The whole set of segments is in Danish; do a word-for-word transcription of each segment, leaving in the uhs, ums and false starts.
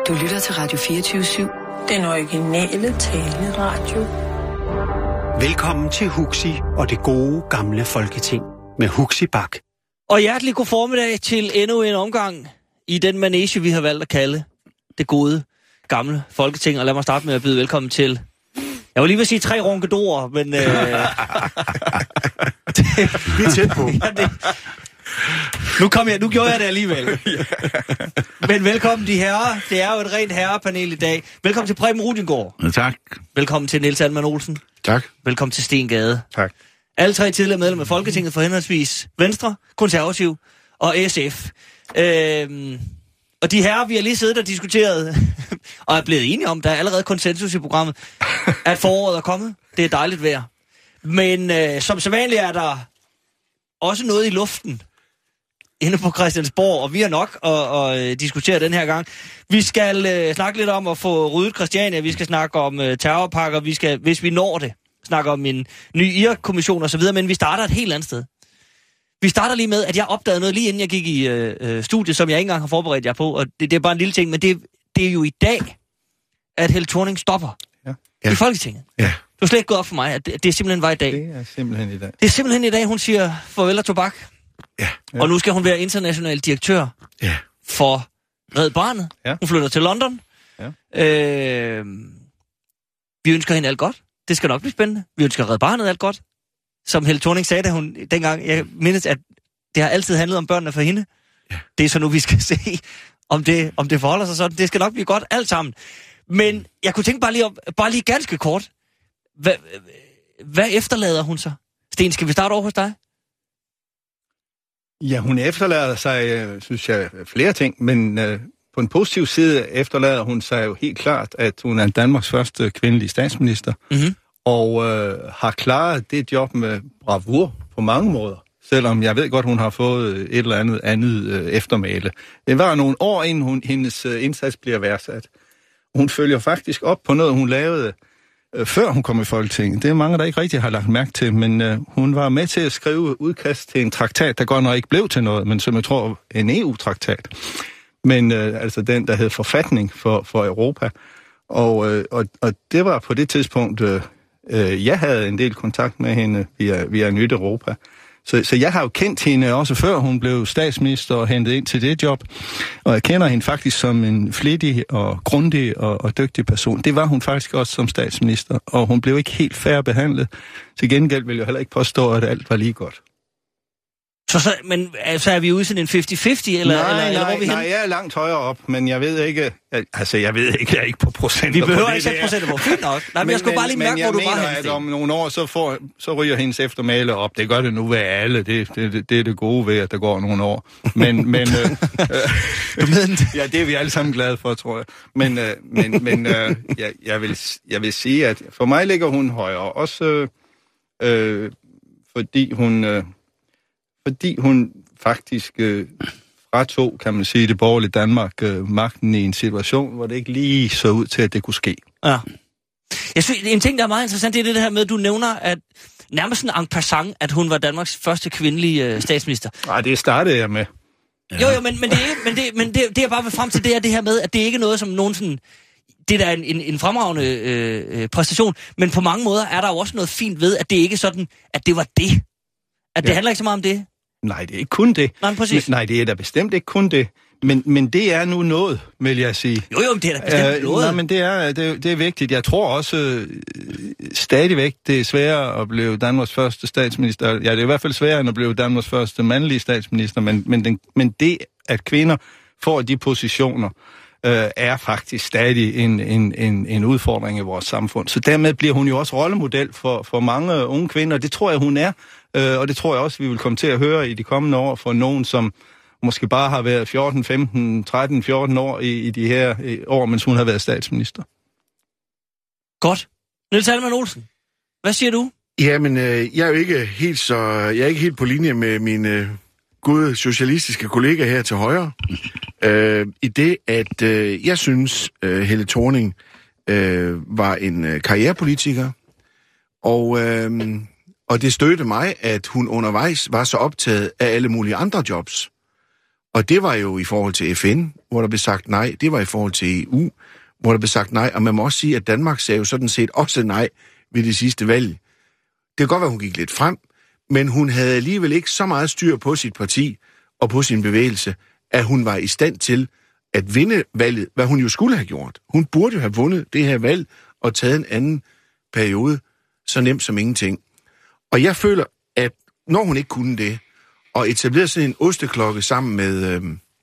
Du lytter til Radio fireogtyve syv. Den originale taleradio. Velkommen til Huxi og det gode gamle Folketing med Huxi Bak. Og hjertelig god formiddag til endnu en omgang i den manege, vi har valgt at kalde det gode gamle Folketing. Og lad mig starte med at byde velkommen til... Jeg vil lige vil sige tre ronkedorer, men... Øh... det... Vi er tæt på. Ja, det... Nu, kom jeg, nu gjorde jeg det alligevel. Men velkommen de herrer. Det er jo et rent herrepanel i dag. Velkommen til Preben Rudingård. Ja, tak. Velkommen til Niels Alman Olsen. Tak. Velkommen til Sten Gade. Tak. Alle tre tidligere medlemmer af Folketinget for henholdsvis Venstre, Konservativ og S F. Øhm, og de herrer, vi har lige siddet og diskuteret, og er blevet enige om, der er allerede konsensus i programmet, at foråret er kommet. Det er dejligt vejr. Men øh, som sædvanligt er der også noget i luften inde på Christiansborg, og vi har nok at, at diskutere den her gang. Vi skal øh, snakke lidt om at få ryddet Christiania, vi skal snakke om øh, terrorpakker, vi skal, hvis vi når det, snakke om en ny Irak-kommission og så videre, men vi starter et helt andet sted. Vi starter lige med, at jeg opdagede noget lige inden jeg gik i øh, studiet, som jeg ikke engang har forberedt jer på, og det, det er bare en lille ting, men det, det er jo i dag, at Helle Thorning stopper ja. Ja. i Folketinget. Ja. Det var slet ikke gået op for mig, at det, det er simpelthen var i dag. Det er simpelthen i dag. Det er simpelthen i dag, hun siger farvel og tobak. Ja. Ja. Og nu skal hun være international direktør ja. for Red Barnet. Ja. Hun flytter til London. Ja. Øh, vi ønsker hende alt godt. Det skal nok blive spændende. Vi ønsker Red Barnet alt godt. Som Helle Thorning sagde, da hun dengang, jeg mindes, at det har altid handlet om børnene for hende. Ja. Det er så nu, vi skal se, om det, om det forholder sig sådan. Det skal nok blive godt alt sammen. Men jeg kunne tænke bare lige, om, bare lige ganske kort. Hvad, hvad efterlader hun så? Sten, skal vi starte over hos dig? Ja, hun efterlader sig, synes jeg, flere ting, men øh, på en positiv side efterlader hun sig jo helt klart, at hun er Danmarks første kvindelige statsminister, mm-hmm. og øh, har klaret det job med bravur på mange måder, selvom jeg ved godt, hun har fået et eller andet andet øh, eftermæle. Det var nogle år, inden hun, hendes øh, indsats bliver værdsat. Hun følger faktisk op på noget, hun lavede før hun kom i Folketinget. Det er mange, der ikke rigtig har lagt mærke til, men øh, hun var med til at skrive udkast til en traktat, der godt nok ikke blev til noget, men som jeg tror en E U-traktat. Men øh, altså den, der hed Forfatning for, for Europa. Og, øh, og, og det var på det tidspunkt, øh, øh, jeg havde en del kontakt med hende via, via Nyt Europa. Så, så jeg har jo kendt hende også før hun blev statsminister og hentet ind til det job. Og jeg kender hende faktisk som en flittig og grundig og, og dygtig person. Det var hun faktisk også som statsminister, og hun blev ikke helt fair behandlet. Til gengæld vil jeg heller ikke påstå, at alt var lige godt. Så, så, men så er vi ude sådan en halvtreds halvtreds, eller, nej, eller, nej, eller hvor er vi nej, hen? jeg er langt højere op, men jeg ved ikke, altså jeg ved ikke, jeg er ikke på procenter. Vi behøver på ikke sætte procenter på, fint nok. Nej, men, men jeg skulle bare lige mærke, hvor du var hen. Men at om nogle år, så, får, så ryger hendes eftermæle op. Det gør det nu ved alle. Det, det, det, det er det gode ved, at der går nogle år. Men, men øh, øh, ja, det er vi alle sammen glade for, tror jeg. Men, øh, men, men øh, jeg, jeg, vil, jeg vil sige, at for mig ligger hun højere. Også øh, øh, fordi hun... Øh, fordi hun faktisk øh, fratog, kan man sige, det borgerlige Danmark øh, magten i en situation, hvor det ikke lige så ud til, at det kunne ske. Ja. Jeg synes, en ting, der er meget interessant, det er det her med, at du nævner, at nærmest sådan en passant, at hun var Danmarks første kvindelige øh, statsminister. Nej, det startede jeg med. Ja. Jo, jo, men, men, det, er, men, det, men det, det, jeg bare vil frem til, det er det her med, at det ikke er noget, som nogen sådan... Det der er en, en, en fremragende øh, præstation, men på mange måder er der jo også noget fint ved, at det ikke er sådan, at det var det. At det ja. handler ikke så meget om det. Nej, det er ikke kun det. Nej, præcis. Men, nej, det er da bestemt ikke kun det. Men, men det er nu noget, vil jeg sige. Jo, jo, det er da bestemt øh, noget. Nej, men det er, det, det er vigtigt. Jeg tror også øh, stadigvæk, det er sværere at blive Danmarks første statsminister. Ja, det er i hvert fald sværere end at blive Danmarks første mandlige statsminister, men, men, den, men det, at kvinder får de positioner, øh, er faktisk stadig en, en, en, en udfordring i vores samfund. Så dermed bliver hun jo også rollemodel for, for mange unge kvinder. Det tror jeg, hun er. Øh, og det tror jeg også, vi vil komme til at høre i de kommende år for nogen, som måske bare har været fjorten, femten, tretten, fjorten år i, i de her i år, mens hun har været statsminister. Godt. Niels Alman Olsen, hvad siger du? Jamen, øh, jeg er jo ikke helt så, jeg er ikke helt på linje med mine øh, gode socialistiske kollegaer her til højre. Øh, I det, at øh, jeg synes, øh, Helle Thorning øh, var en øh, karrierepolitiker, og, øh, og det stødte mig, at hun undervejs var så optaget af alle mulige andre jobs. Og det var jo i forhold til F N, hvor der blev sagt nej. Det var i forhold til E U, hvor der blev sagt nej. Og man må også sige, at Danmark sagde jo sådan set også nej ved det sidste valg. Det kan godt være, hun gik lidt frem, men hun havde alligevel ikke så meget styr på sit parti og på sin bevægelse, at hun var i stand til at vinde valget, hvad hun jo skulle have gjort. Hun burde jo have vundet det her valg og taget en anden periode, så nemt som ingenting. Og jeg føler, at når hun ikke kunne det, og etablerede sådan en osteklokke sammen med, øh,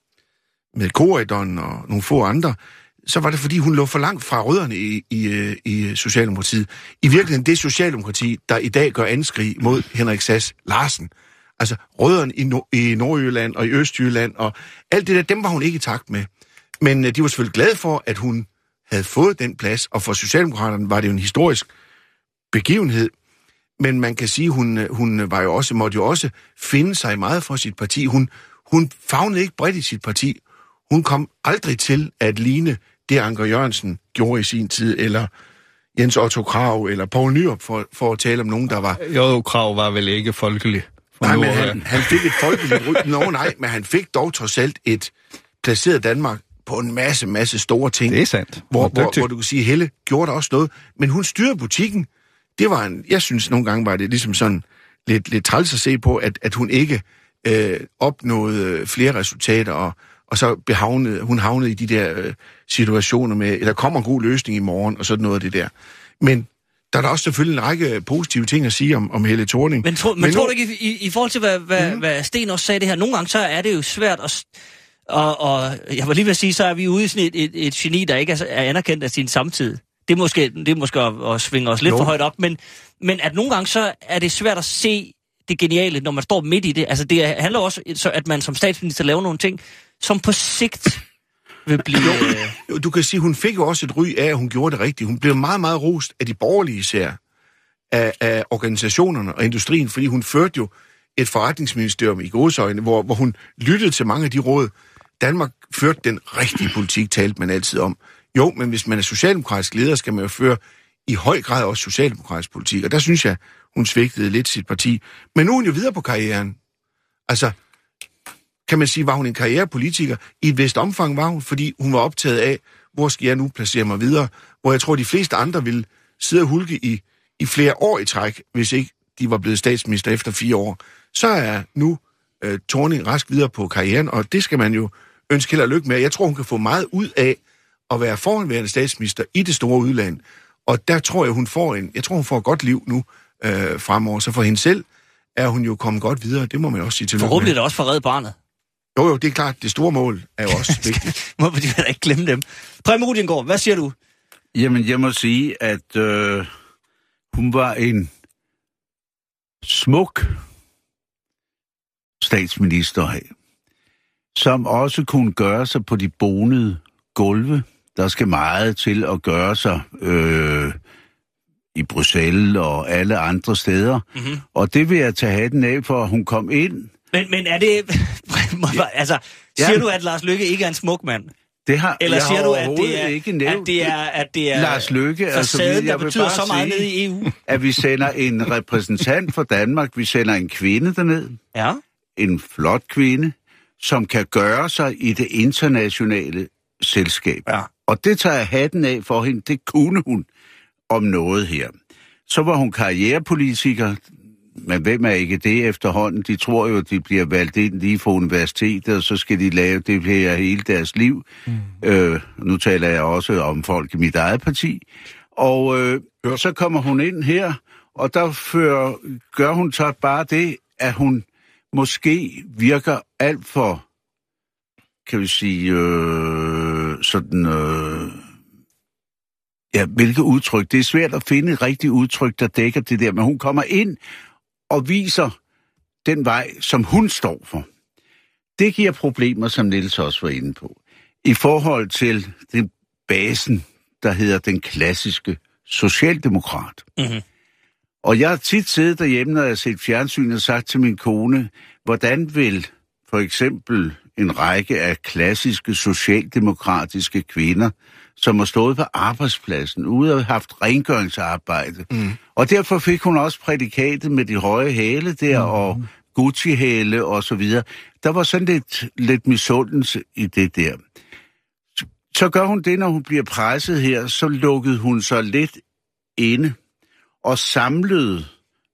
med Corydon og nogle få andre, så var det, fordi hun lå for langt fra rødderne i, i, i Socialdemokratiet. I virkeligheden det Socialdemokrati, der i dag gør anskrig mod Henrik Sass Larsen. Altså rødderne i, Nord- i Nordjylland og i Østjylland, og alt det der, dem var hun ikke i takt med. Men øh, de var selvfølgelig glade for, at hun havde fået den plads, og for Socialdemokraterne var det jo en historisk begivenhed. Men man kan sige, hun hun var jo også måtte jo også finde sig meget for sit parti. Hun hun favnede ikke bredt i sit parti. Hun kom aldrig til at ligne det Anker Jørgensen gjorde i sin tid, eller Jens Otto Krag, eller Poul Nyrup, for, for at tale om nogen, der var... Jo, Krag var vel ikke folkelig. Nej, men han, han fik et folkeligt ry. Nå, nej, men han fik dog trods alt et placeret Danmark på en masse, masse store ting. Det er sandt. Hvor, hvor, hvor du kan sige, Helle gjorde der også noget, men hun styrede butikken. Det var en... Jeg synes, nogle gange var det ligesom sådan lidt, lidt træls at se på, at, at hun ikke øh, opnåede flere resultater, og og så behavnede, hun havnede i de der øh, situationer med, der kommer en god løsning i morgen, og sådan noget af det der. Men der er der også selvfølgelig en række positive ting at sige om, om Helle Thorning. Men, tro, men, men tror nu... du ikke, i, i forhold til, hvad, hvad, mm-hmm. hvad Sten også sagde det her, nogle gange så er det jo svært at... Og, og jeg var lige ved at sige, så er vi ude i sådan et, et, et geni, der ikke er, er anerkendt af sin samtid. Det er måske, det er måske at, at svinge os lidt no. for højt op, men, men at nogle gange så er det svært at se det geniale, når man står midt i det. Altså det handler også så, at man som statsminister laver nogle ting, som på sigt vil blive... Jo, du kan sige, hun fik jo også et ry af, at hun gjorde det rigtigt. Hun blev meget, meget rost af de borgerlige især, af, af organisationerne og industrien, fordi hun førte jo et forretningsministerium i gåseøjne, hvor, hvor hun lyttede til mange af de råd. Danmark førte den rigtige politik, talte man altid om. Jo, men hvis man er socialdemokratisk leder, skal man jo føre i høj grad også socialdemokratisk politik, og der synes jeg, hun svigtede lidt sit parti. Men nu er hun jo videre på karrieren. Altså... kan man sige, var hun en karrierepolitiker? I et vist omfang var hun, fordi hun var optaget af, hvor skal jeg nu placere mig videre? Hvor jeg tror, de fleste andre ville sidde og hulke i, i flere år i træk, hvis ikke de var blevet statsminister efter fire år. Så er nu øh, Thorning rask videre på karrieren, og det skal man jo ønske held og lykke med. Jeg tror, hun kan få meget ud af at være forhenværende statsminister i det store udland. Og der tror jeg, hun får en, jeg tror, hun får et godt liv nu øh, fremover. Så for hende selv er hun jo kommet godt videre. Det må man også sige til lykke med. Forhåbentlig er det også for Red Barnet. Jo, jo, det er klart. Det store mål er jo også vigtigt. Må vi da ikke glemme dem. Preben Rudiengaard, hvad siger du? Jamen, jeg må sige, at øh, hun var en smuk statsminister, som også kunne gøre sig på de bonede gulve. Der skal meget til at gøre sig øh, i Bruxelles og alle andre steder. Mm-hmm. Og det vil jeg tage hatten af for, at hun kom ind. Men, men er det... altså, siger ja. du, at Lars Løkke ikke er en smuk mand? Det har, Eller siger har du, at det er, ikke nævnt. at det er, at det er Lars Løkke, facaden, altså, der betyder så meget nede i E U? At vi sender en repræsentant for Danmark, vi sender en kvinde derned. Ja. En flot kvinde, som kan gøre sig i det internationale selskab. Ja. Og det tager jeg hatten af for hende. Det kunne hun om noget her. Så var hun karrierepolitiker. Men hvem er ikke det efterhånden? De tror jo, at de bliver valgt ind lige fra universitetet, og så skal de lave det her hele deres liv. Mm. Øh, nu taler jeg også om folk i mit eget parti. Og øh, så kommer hun ind her, og der fører, gør hun så bare det, at hun måske virker alt for, kan vi sige, øh, sådan... Øh, ja, hvilket udtryk? Det er svært at finde et rigtigt udtryk, der dækker det der, men hun kommer ind og viser den vej, som hun står for. Det giver problemer, som Niels også var inde på. I forhold til den basen, der hedder den klassiske socialdemokrat. Mm-hmm. Og jeg har tit siddet derhjemme, når jeg har set fjernsyn og sagt til min kone, hvordan vil for eksempel en række af klassiske socialdemokratiske kvinder, som har stået på arbejdspladsen, ude og haft rengøringsarbejde. Mm. Og derfor fik hun også prædikatet med de høje hæle der, mm. og Gucci-hæle og så videre. Der var sådan lidt, lidt misundelse i det der. Så gør hun det, når hun bliver presset her, så lukkede hun sig lidt inde og samlede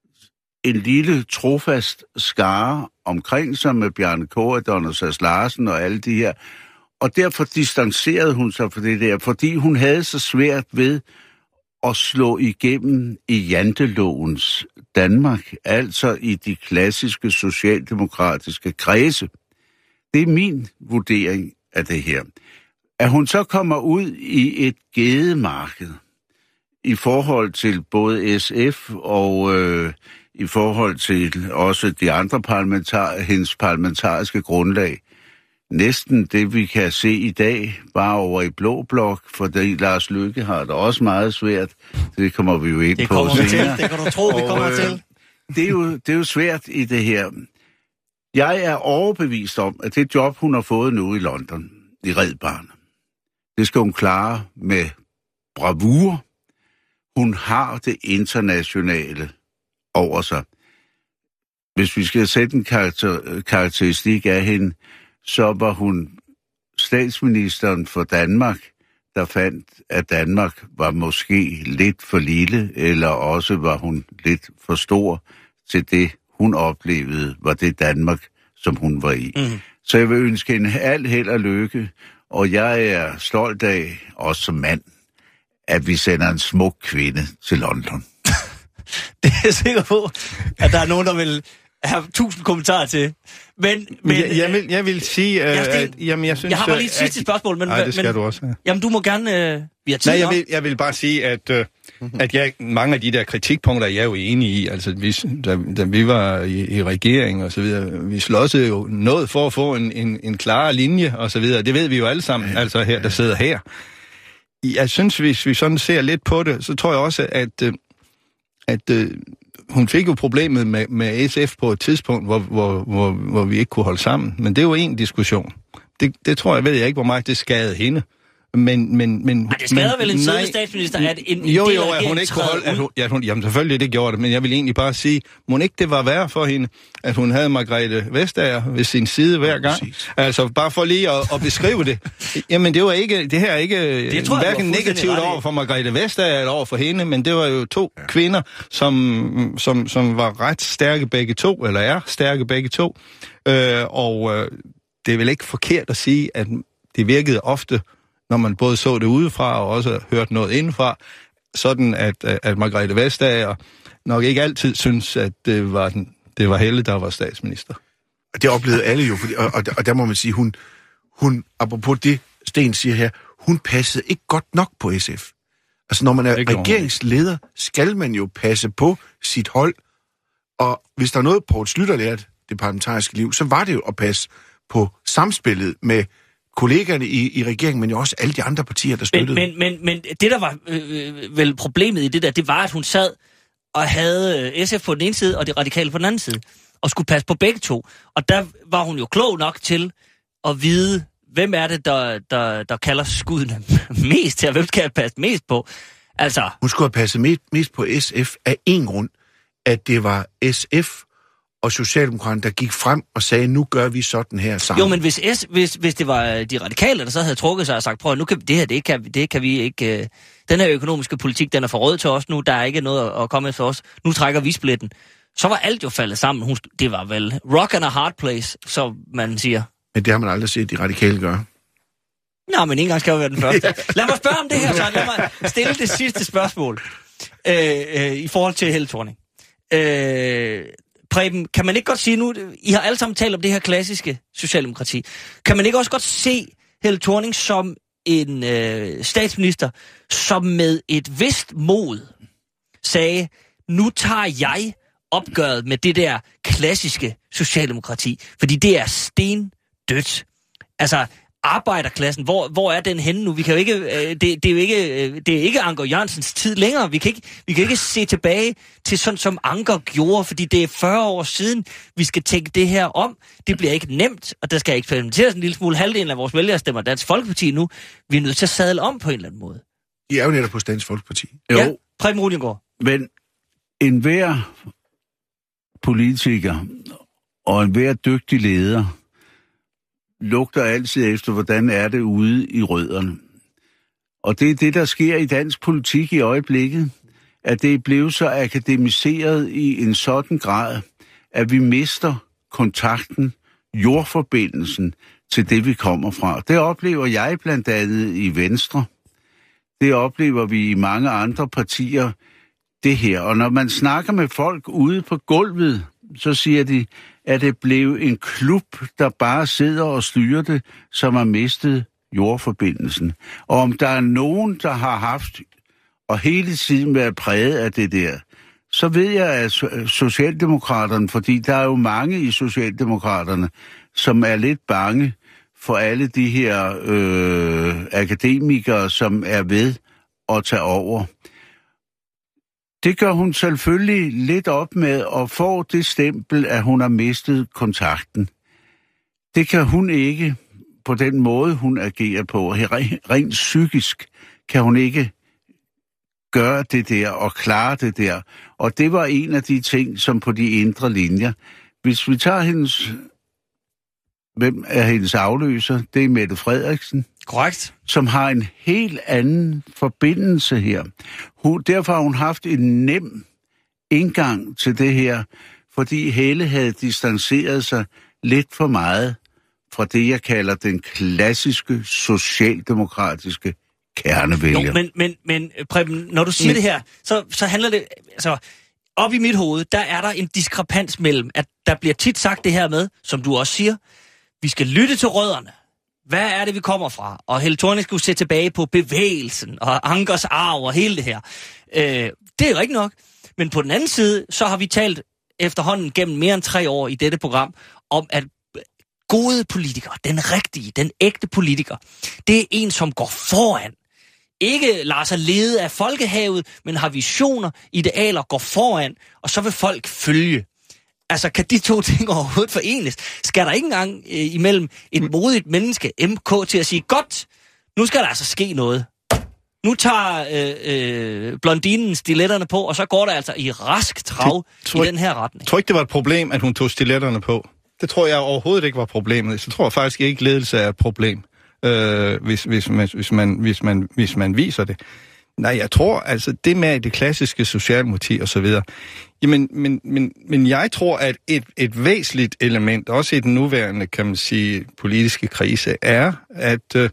en lille trofast skare omkring sig med Bjarne Corydon og Sass Larsen og alle de her. Og derfor distancerede hun sig fra det der, fordi hun havde så svært ved at slå igennem i jantelovens Danmark, altså i de klassiske socialdemokratiske kredse. Det er min vurdering af det her. At hun så kommer ud i et gedemarked i forhold til både S F og øh, i forhold til også de andre parlamentar- hendes parlamentariske grundlag. Næsten det, vi kan se i dag, bare over i Blå Blok, fordi Lars Løkke har det også meget svært. Det kommer vi jo ind det på senere. Til. Det kan du tro, vi kommer og, øh, til. Det er, jo, det er jo svært i det her. Jeg er overbevist om, at det job, hun har fået nu i London, i Red Barnet, det skal hun klare med bravur. Hun har det internationale over sig. Hvis vi skal sætte en karakter, karakteristik af hende, så var hun statsministeren for Danmark, der fandt, at Danmark var måske lidt for lille, eller også var hun lidt for stor til det, hun oplevede, var det Danmark, som hun var i. Mm. Så jeg vil ønske hende alt held og lykke, og jeg er stolt af, også som mand, at vi sender en smuk kvinde til London. Det er jeg sikker på, at der er nogen, der vil have tusind kommentarer til. Men, men jeg, jeg, vil, jeg vil sige, øh, at jamen, jeg synes... Jeg har bare lige et sidste at, spørgsmål, men... Nej, det skal men, du også have. Jamen, du må gerne... Øh, vi har tid Nej, jeg vil, jeg vil bare sige, at, øh, at jeg, mange af de der kritikpunkter, jeg er jo enig i. Altså, vi, da, da vi var i, i regering og så videre, vi slåsede jo noget for at få en, en, en klar linje og så videre. Det ved vi jo alle sammen, altså her, der sidder her. Jeg synes, hvis vi sådan ser lidt på det, så tror jeg også, at... Øh, at øh, hun fik jo problemet med, med S F på et tidspunkt, hvor, hvor, hvor, hvor vi ikke kunne holde sammen. Men det er jo en diskussion. Det, det tror jeg, ved jeg ikke, hvor meget det skadede hende. Men, men, men, men det skader men, vel en siddende statsminister, at en, en jo, del jo, af at hun ikke kunne holde... At hun, ja, hun, jamen selvfølgelig, det gjorde det, men jeg vil egentlig bare sige, må ikke det var værre for hende, at hun havde Margrethe Vestager ved sin side hver gang. Ja, altså, bare for lige at, at beskrive det. Jamen, det var ikke... Det her er ikke det, tror, hverken negativt over for Margrethe Vestager eller over for hende, men det var jo to ja. kvinder, som, som, som var ret stærke begge to, eller er stærke begge to. Øh, og øh, det er vel ikke forkert at sige, at det virkede ofte, når man både så det udefra og også hørte noget indenfra, sådan at, at Margrethe Vestager nok ikke altid synes, at det var, den, det var Helle, der var statsminister. Det oplevede alle jo, fordi, og, og, og der må man sige, hun, hun, apropos det, Sten siger her, hun passede ikke godt nok på S F. Altså, når man er regeringsleder, skal man jo passe på sit hold, og hvis der er noget, Poul Schlüter lærte det parlamentariske liv, så var det jo at passe på samspillet med kollegerne i, i regeringen, men jo også alle de andre partier, der støttede. Men, men, men, men det, der var øh, vel problemet i det der, det var, at hun sad og havde S F på den ene side, og de radikale på den anden side, og skulle passe på begge to. Og der var hun jo klog nok til at vide, hvem er det, der, der, der kalder skuddene mest til, og hvem skal jeg passe mest på? Altså... Hun skulle have passet mest, mest på S F af en grund, at det var S F og Socialdemokraterne, der gik frem og sagde, nu gør vi sådan her sammen. Jo, men hvis, S, hvis, hvis det var de radikale, der så havde trukket sig og sagt, prøv nu kan det her, det kan, det kan vi ikke... Øh, den her økonomiske politik, den er for rød til os nu, der er ikke noget at, at komme efter os. Nu trækker vi splitten. Så var alt jo faldet sammen. Hun, det var vel rock and a hard place, som man siger. Men det har man aldrig set de radikale gøre. Nå, men en gang skal jo være den første. Lad mig spørge om det her, så lad mig stille det sidste spørgsmål øh, øh, i forhold til Helle Thorning. Øh, Preben, kan man ikke godt sige nu, I har alle sammen talt om det her klassiske socialdemokrati, kan man ikke også godt se Helle Thorning som en øh, statsminister, som med et vist mod sagde, nu tager jeg opgøret med det der klassiske socialdemokrati, fordi det er stendødt. Altså, arbejderklassen, hvor, hvor er den henne nu? Vi kan jo ikke, øh, det, det er jo ikke, øh, det er ikke Anker Jørgensens tid længere. Vi kan ikke, vi kan ikke se tilbage til sådan, som Anker gjorde, fordi det er fyrre år siden, vi skal tænke det her om. Det bliver ikke nemt, og der skal eksperimenteres en lille smule. Halvdelen af vores vælgere stemmer Dansk Folkeparti nu. Vi er nødt til at sadle om på en eller anden måde. I er jo netop hos Dansk Folkeparti. Jo, ja, Preben Rudiengaard. Men enhver politiker Og enhver dygtig leder lugter altid efter, hvordan er det ude i rødderne. Og det er det, der sker i dansk politik i øjeblikket, at det er blevet så akademiseret i en sådan grad, at vi mister kontakten, jordforbindelsen til det, vi kommer fra. Det oplever jeg blandt andet i Venstre. Det oplever vi i mange andre partier, det her. Og når man snakker med folk ude på gulvet, så siger de, at det blev en klub, der bare sidder og styrer det, som har mistet jordforbindelsen. Og om der er nogen, der har haft og hele tiden været præget af det der, så ved jeg, at Socialdemokraterne, fordi der er jo mange i Socialdemokraterne, som er lidt bange for alle de her øh, akademikere, som er ved at tage over. Det gør hun selvfølgelig lidt op med at få det stempel, at hun har mistet kontakten. Det kan hun ikke på den måde, hun agerer på. Rent psykisk kan hun ikke gøre det der og klare det der. Og det var en af de ting, som på de indre linjer. Hvis vi tager hendes... Hvem er hendes afløser? Det er Mette Frederiksen. Korrekt. Som har en helt anden forbindelse her. Hun, derfor har hun haft en nem indgang til det her, fordi Helle havde distanceret sig lidt for meget fra det, jeg kalder den klassiske socialdemokratiske kernevælger. Jo, men, men, men Preben, når du siger men... det her, så, så handler det... Altså, op i mit hoved, der er der en diskrepans mellem, at der bliver tit sagt det her med, som du også siger, vi skal lytte til rødderne. Hvad er det, vi kommer fra? Og Helle Thorning skulle se tilbage på bevægelsen og Ankers arv og hele det her. Øh, det er rigtigt nok. Men på den anden side, så har vi talt efterhånden gennem mere end tre år i dette program, om at gode politikere, den rigtige, den ægte politiker, det er en, som går foran. Ikke lader sig lede af folkehavet, men har visioner, idealer, går foran, og så vil folk følge. Altså, kan de to ting overhovedet forenes? Skal der ikke engang øh, imellem et modigt menneske, M K, til at sige, godt, nu skal der altså ske noget. Nu tager øh, øh, blondinen stiletterne på, og så går der altså i rask trav det, i den her retning. Jeg tror ikke, det var et problem, at hun tog stiletterne på. Det tror jeg overhovedet ikke var problemet. Så tror jeg faktisk ikke, ledelse er et problem, øh, hvis, hvis, man, hvis, man, hvis, man, hvis man viser det. Nej, jeg tror, altså, det med det klassiske socialdemokrati og så videre, jamen, men, men, men jeg tror, at et, et væsentligt element, også i den nuværende, kan man sige, politiske krise, er, at øh,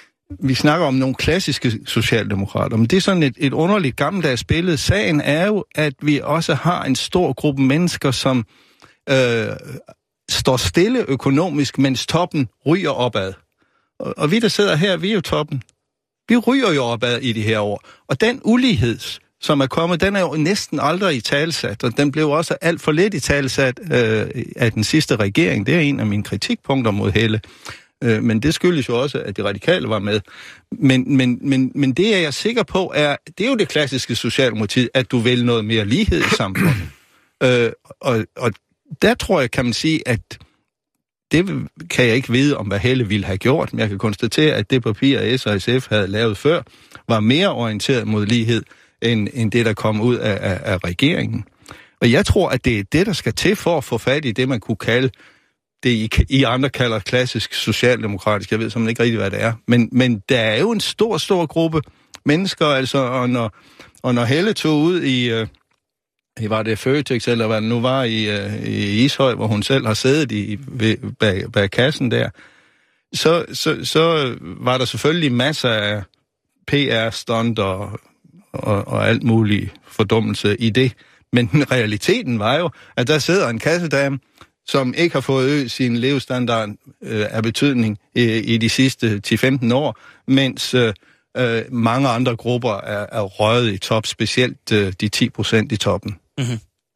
vi snakker om nogle klassiske socialdemokrater, men det er sådan et, et underligt gammeldags billede. Sagen er jo, at vi også har en stor gruppe mennesker, som øh, står stille økonomisk, mens toppen ryger opad. Og, og vi, der sidder her, vi er jo toppen. Vi ryger jo opad i de her år. Og den ulighed, som er kommet, den er jo næsten aldrig i talsat, og den blev også alt for lidt i talsat øh, af den sidste regering. Det er en af mine kritikpunkter mod Helle. Øh, men det skyldes jo også, at de radikale var med. Men, men, men, men det er jeg sikker på, er, det er jo det klassiske socialdemokrati, at du vil noget mere lighed i samfundet. øh, og, og der tror jeg, kan man sige, at det kan jeg ikke vide om, hvad Helle ville have gjort, men jeg kan konstatere, at det papir, S og S F havde lavet før, var mere orienteret mod lighed, end, end det, der kom ud af, af, af regeringen. Og jeg tror, at det er det, der skal til for at få fat i det, man kunne kalde, det I, I andre kalder klassisk socialdemokratisk. Jeg ved simpelthen ikke rigtig, hvad det er. Men, men der er jo en stor, stor gruppe mennesker, altså, og når, og når Helle tog ud i... Øh, var det Føtex, eller hvad det nu var i, uh, i Ishøj, hvor hun selv har siddet i, ved, bag, bag kassen der, så, så, så var der selvfølgelig masser af P R-stunt og, og, og alt muligt fordummelse i det. Men realiteten var jo, at der sidder en kassedame, som ikke har fået øget sin levestandard øh, af betydning i, i de sidste ti til femten år, mens øh, øh, mange andre grupper er, er røget i top, specielt øh, de ti procent i toppen. Mm-hmm.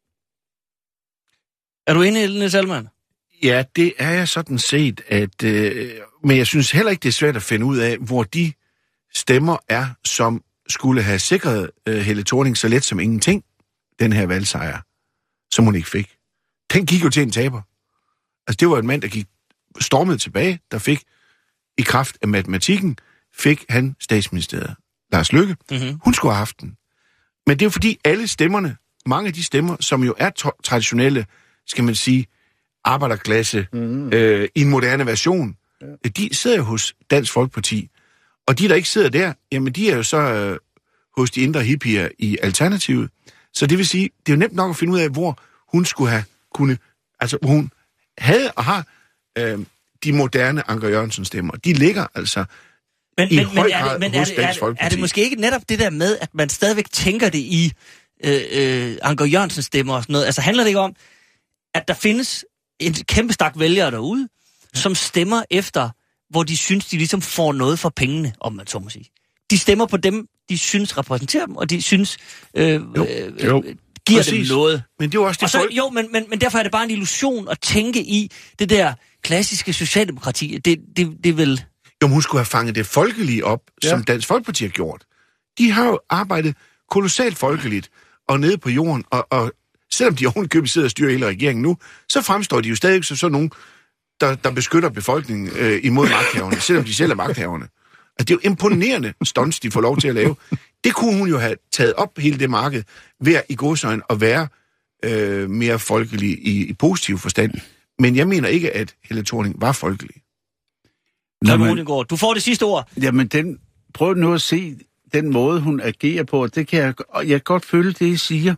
Er du enig, Niels Ellemann? Ja, det er jeg sådan set, at, øh, men jeg synes heller ikke, det er svært at finde ud af, hvor de stemmer er, som skulle have sikret øh, Helle Thorning så let som ingenting, den her valgsejr, som hun ikke fik. Den gik jo til en taber. Altså, det var en mand, der gik stormet tilbage, der fik, i kraft af matematikken, fik han statsministeriet. Lars Løkke. Mm-hmm. Hun skulle have haft den. Men det er jo fordi, alle stemmerne, mange af de stemmer, som jo er to- traditionelle, skal man sige, arbejderklasse mm. øh, i en moderne version, ja. de sidder jo hos Dansk Folkeparti. Og de, der ikke sidder der, jamen de er jo så øh, hos de indre hippier i Alternativet. Så det vil sige, det er jo nemt nok at finde ud af, hvor hun skulle have kunne, altså hvor hun havde og har øh, de moderne Anker Jørgensen-stemmer. De ligger altså men, i men, høj men er grad det, men hos er det, Dansk Folkeparti. Er det måske ikke netop det der med, at man stadigvæk tænker det i øh, øh, Anker Jørgensen-stemmer og sådan noget? Altså handler det ikke om, at der findes en kæmpe stak vælgere derude, ja. som stemmer efter, hvor de synes, de ligesom får noget for pengene, om man så må sige. De stemmer på dem, de synes repræsenterer dem, og de synes øh, jo, øh, jo. giver Præcis. dem noget. Men det er jo også det og så, folk... Jo, men, men, men derfor er det bare en illusion at tænke i det der klassiske socialdemokrati. Det, det, det vil... Jo, hun skulle have fanget det folkelige op, ja. som Dansk Folkeparti har gjort. De har jo arbejdet kolossalt folkeligt og nede på jorden, og, og selvom de ovenikøbet sidder og styrer hele regeringen nu, så fremstår de jo stadig som sådan nogen, der, der beskytter befolkningen øh, imod magthaverne, selvom de selv er magthaverne. Altså, det er jo imponerende stunts, de får lov til at lave. Det kunne hun jo have taget op hele det marked, ved i godsøjne at være øh, mere folkelig i, i positiv forstand. Men jeg mener ikke, at Helle Thorning var folkelig. Jamen, du får det sidste ord. Jamen, den, prøv nu at se den måde, hun agerer på. Det kan jeg, jeg kan godt føle, det I siger.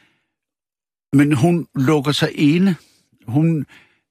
Men hun lukker sig inde. Hun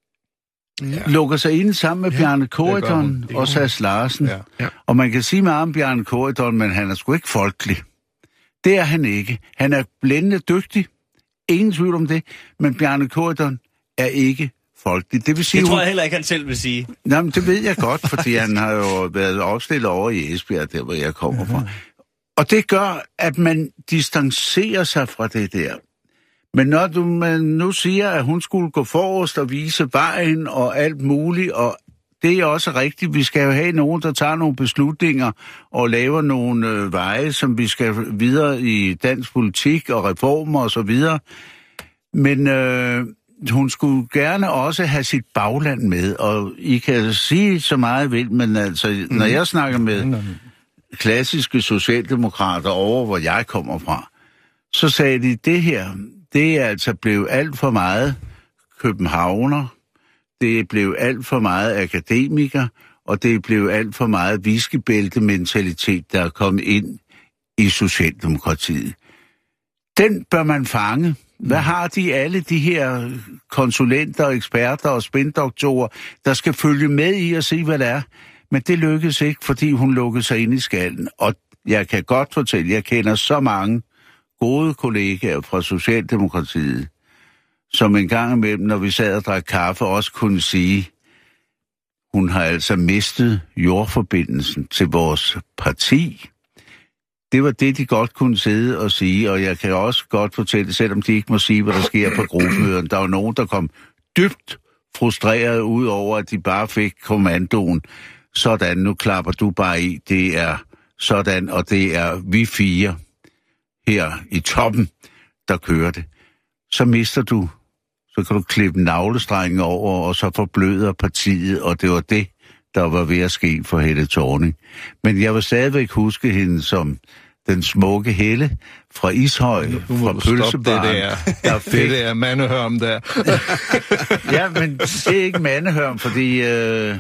ja. lukker sig inde sammen med ja, Bjarne Corydon og Sass Larsen. Ja. Ja. Og man kan sige meget om Bjarne Corydon, men han er sgu ikke folkelig. Det er han ikke. Han er blændende dygtig. Ingen tvivl om det. Men Bjarne Corydon er ikke folkelig. Det vil sige, det tror hun... jeg heller ikke, han selv vil sige. Jamen, det ved jeg godt, fordi han har jo været opstillet over i Esbjerg, der hvor jeg kommer fra. Og det gør, at man distancerer sig fra det der. Men når du man nu siger, at hun skulle gå forrest og vise vejen og alt muligt, og det er også rigtigt, vi skal jo have nogen, der tager nogle beslutninger og laver nogle øh, veje, som vi skal videre i dansk politik og reformer og så videre. Men øh, hun skulle gerne også have sit bagland med, og I kan sige så meget vel, men altså, mm. når jeg snakker med klassiske socialdemokrater over, hvor jeg kommer fra, så sagde de, det her, det er altså blevet alt for meget københavner, det er blevet alt for meget akademiker, og det er blevet alt for meget viskebælte-mentalitet, der er kommet ind i Socialdemokratiet. Den bør man fange. Hvad har de alle de her konsulenter, eksperter og spindoktorer, der skal følge med i og se, hvad det er? Men det lykkedes ikke, fordi hun lukkede sig ind i skallen. Og jeg kan godt fortælle, jeg kender så mange gode kollegaer fra Socialdemokratiet, som en gang imellem, når vi sad og drak kaffe, også kunne sige, hun har altså mistet jordforbindelsen til vores parti. Det var det, de godt kunne sidde og sige, og jeg kan også godt fortælle, selvom de ikke må sige, hvad der sker på gruppemøderne. Der var nogen, der kom dybt frustreret ud over, at de bare fik kommandoen. Sådan, nu klapper du bare i. Det er sådan, og det er vi fire her i toppen, der kører det. Så mister du, så kan du klippe navlestrengen over, og så forbløder partiet, og det var det, der var ved at ske for Helle Thorning. Men jeg vil stadigvæk huske hende som den smukke Helle fra Ishøj, fra Pølsebaren. Det der, der fik... det der mandehørm der. Ja, men det er ikke mandehørm, fordi øh,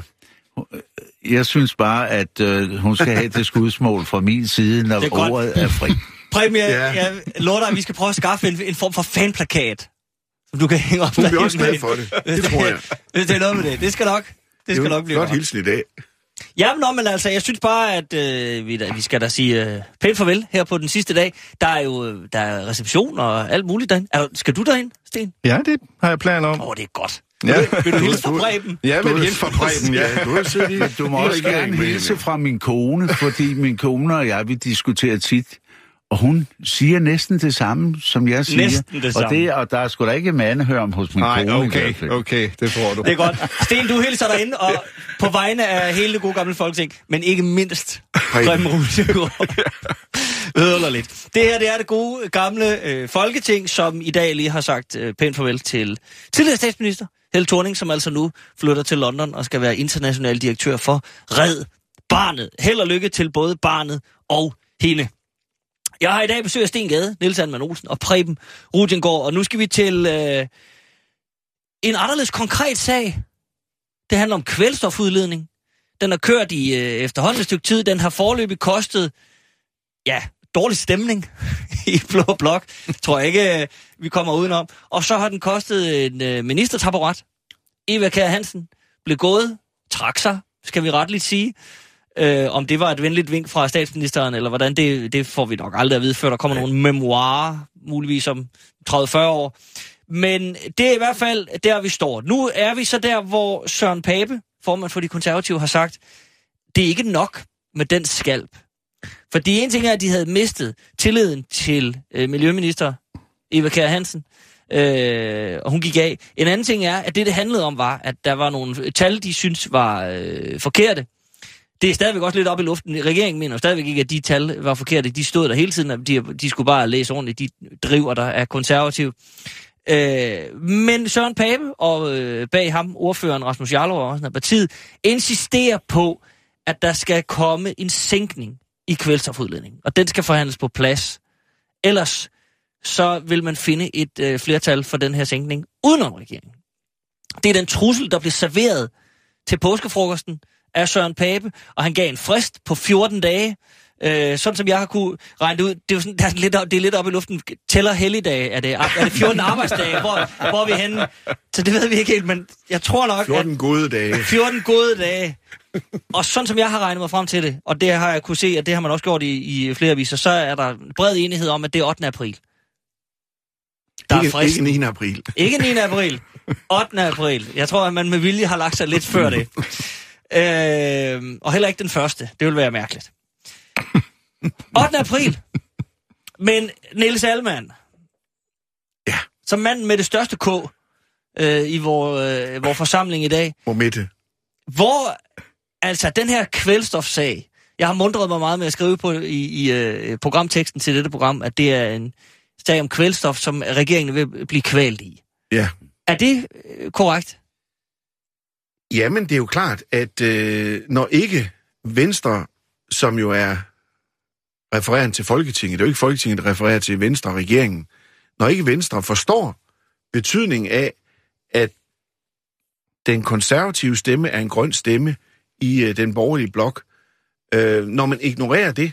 jeg synes bare, at øh, hun skal have det skudsmål fra min side, når er ordet godt. Er fri. Præm, jeg, ja. jeg lover dig, at vi skal prøve at skaffe en, en form for fanplakat, som du kan hænge op. Hun bliver også med for det. Det tror jeg. Det er noget med det. Det skal nok, det skal nok blive godt hilsen i dag. Ja, men, men altså, jeg synes bare, at øh, vi, da, vi skal da sige øh, pænt farvel her på den sidste dag. Der er jo der er reception og alt muligt derinde. Er, skal du derind, Sten? Ja, det har jeg planer om. Åh, oh, det er godt. Ja. Vil, vil du hilse fra Preben? Ja, vil hilse fra Preben, ja. Du, har du må også gerne hilse fra min kone, fordi min kone og jeg, vi diskuterer tit. Og hun siger næsten det samme, som jeg siger. Næsten det samme. Og, det, og der er sgu da ikke mandehørm hos min Nej, kone. Nej, okay, okay, det får du. Det er godt. Sten, du hilser derinde, og på vegne af hele det gode gamle folketing, men ikke mindst Preben Rudiengaard. Øderligt. Det her, det er det gode gamle øh, folketing, som i dag lige har sagt øh, pænt farvel til tidligere statsminister Helle Thorning, som altså nu flytter til London og skal være international direktør for Red Barnet. Held og lykke til både barnet og hende. Jeg har i dag besøg af Sten Gade, Niels Anman Olsen og Preben Rudiengaard, og nu skal vi til øh, en anderledes konkret sag. Det handler om kvælstofudledning. Den har kørt i øh, efterhånden et stykke tid. Den har foreløbig kostet, ja, dårlig stemning i Blå Blok. Tror jeg ikke, øh, vi kommer udenom. Og så har den kostet en øh, ministertaburet. Eva Kjær Hansen blev gået, trak sig, skal vi retteligt sige. Øh, om det var et venligt vink fra statsministeren, eller hvordan, det, det får vi nok aldrig at vide, før der kommer nogle memoirer, muligvis om tredive til fyrre år. Men det er i hvert fald der, vi står. Nu er vi så der, hvor Søren Pape, formand for de konservative, har sagt, det er ikke nok med den skalp. Fordi en ting er, at de havde mistet tilliden til øh, miljøminister Eva Kjær Hansen, øh, og hun gik af. En anden ting er, at det, det handlede om, var, at der var nogle tal, de synes var øh, forkerte. Det er stadigvæk også lidt op i luften. Regeringen mener stadigvæk ikke, at de tal var forkerte. De stod der hele tiden, at de, de skulle bare læse ordentligt. De driver der af konservativ. Øh, men Søren Pape og øh, bag ham, ordføreren Rasmus Jarlov og også af partiet, insisterer på, at der skal komme en sænkning i kvælstofudledningen. Og den skal forhandles på plads. Ellers så vil man finde et øh, flertal for den her sænkning udenom regeringen. Det er den trussel, der blev serveret til påskefrokosten af Søren Pape, og han gav en frist på fjorten dage. Øh, sådan som jeg har kunne regne det ud, det er jo sådan, der er lidt, det er lidt op i luften. Tæller helligdage, er det, er det fjorten arbejdsdage, hvor, hvor er vi henne? Så det ved vi ikke helt, men jeg tror nok, fjorten at... gode dage. fjorten gode dage. Og sådan som jeg har regnet mig frem til det, og det har jeg kunne se, at det har man også gjort i, i flere aviser, så er der bred enighed om, at det er ottende april. Der ikke, er ikke niende april. Ikke niende april. ottende april. Jeg tror, at man med vilje har lagt sig lidt før det. Øh, og heller ikke den første. Det vil være mærkeligt. ottende april. Men Niels Alman, ja, som manden med det største K øh, i vores øh, vor forsamling i dag. Hvor midte. Hvor, altså, den her kvælstofsag, jeg har mundret mig meget med at skrive på i, i øh, programteksten til dette program, at det er en sag om kvælstof, som regeringen vil blive kvalt i. Ja. Er det øh, korrekt? Jamen, det er jo klart, at øh, når ikke Venstre, som jo er refererende til Folketinget, det er jo ikke Folketinget, der refererer til Venstre og regeringen, når ikke Venstre forstår betydningen af, at den konservative stemme er en grøn stemme i øh, den borgerlige blok, øh, når man ignorerer det